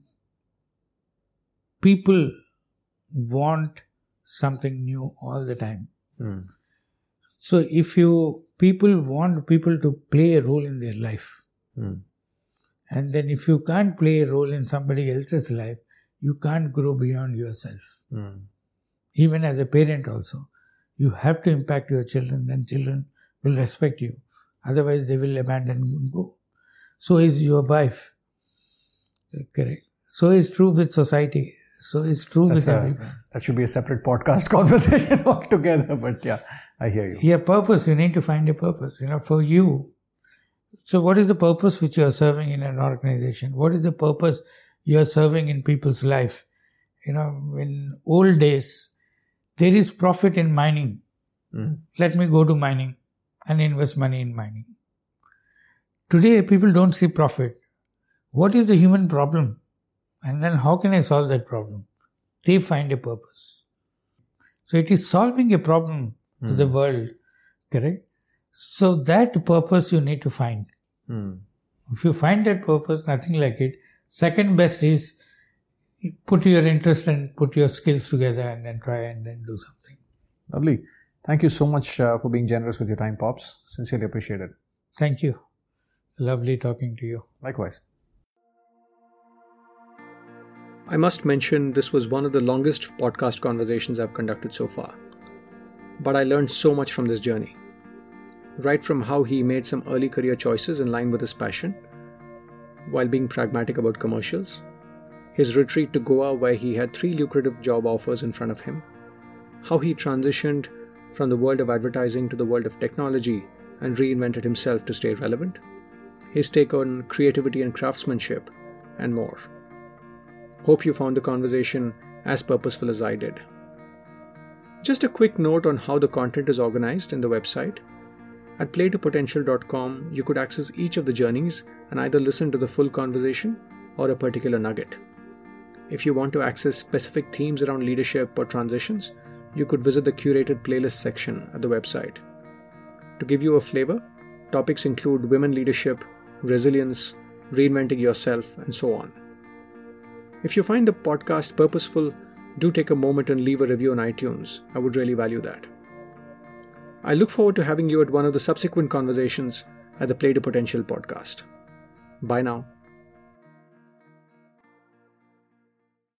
people want something new all the time. So if people want people to play a role in their life, and then if you can't play a role in somebody else's life, you can't grow beyond yourself. Even as a parent also, you have to impact your children, then children will respect you. Otherwise they will abandon and go. So is your wife. Correct. So is true with society. So it's true with everyone. That should be a separate podcast conversation altogether. But yeah, I hear you. Yeah, purpose. You need to find a purpose. For you. So what is the purpose which you are serving in an organization? What is the purpose you are serving in people's life? in old days, there is profit in mining. Let me go to mining and invest money in mining. Today, people don't see profit. What is the human problem? And then how can I solve that problem? They find a purpose. So it is solving a problem to the world, correct? So that purpose you need to find. If you find that purpose, nothing like it. Second best is put your interest and put your skills together and then try and then do something. Lovely. Thank you so much for being generous with your time, Pops. Sincerely appreciate it. Thank you. Lovely talking to you. Likewise. I must mention this was one of the longest podcast conversations I've conducted so far. But I learned so much from this journey. Right from how he made some early career choices in line with his passion, while being pragmatic about commercials, his retreat to Goa where he had 3 lucrative job offers in front of him, how he transitioned from the world of advertising to the world of technology and reinvented himself to stay relevant, his take on creativity and craftsmanship, and more. Hope you found the conversation as purposeful as I did. Just a quick note on how the content is organized in the website. At playtopotential.com, you could access each of the journeys and either listen to the full conversation or a particular nugget. If you want to access specific themes around leadership or transitions, you could visit the curated playlist section at the website. To give you a flavor, topics include women leadership, resilience, reinventing yourself, and so on. If you find the podcast purposeful, do take a moment and leave a review on iTunes. I would really value that. I look forward to having you at one of the subsequent conversations at the Play to Potential podcast. Bye now.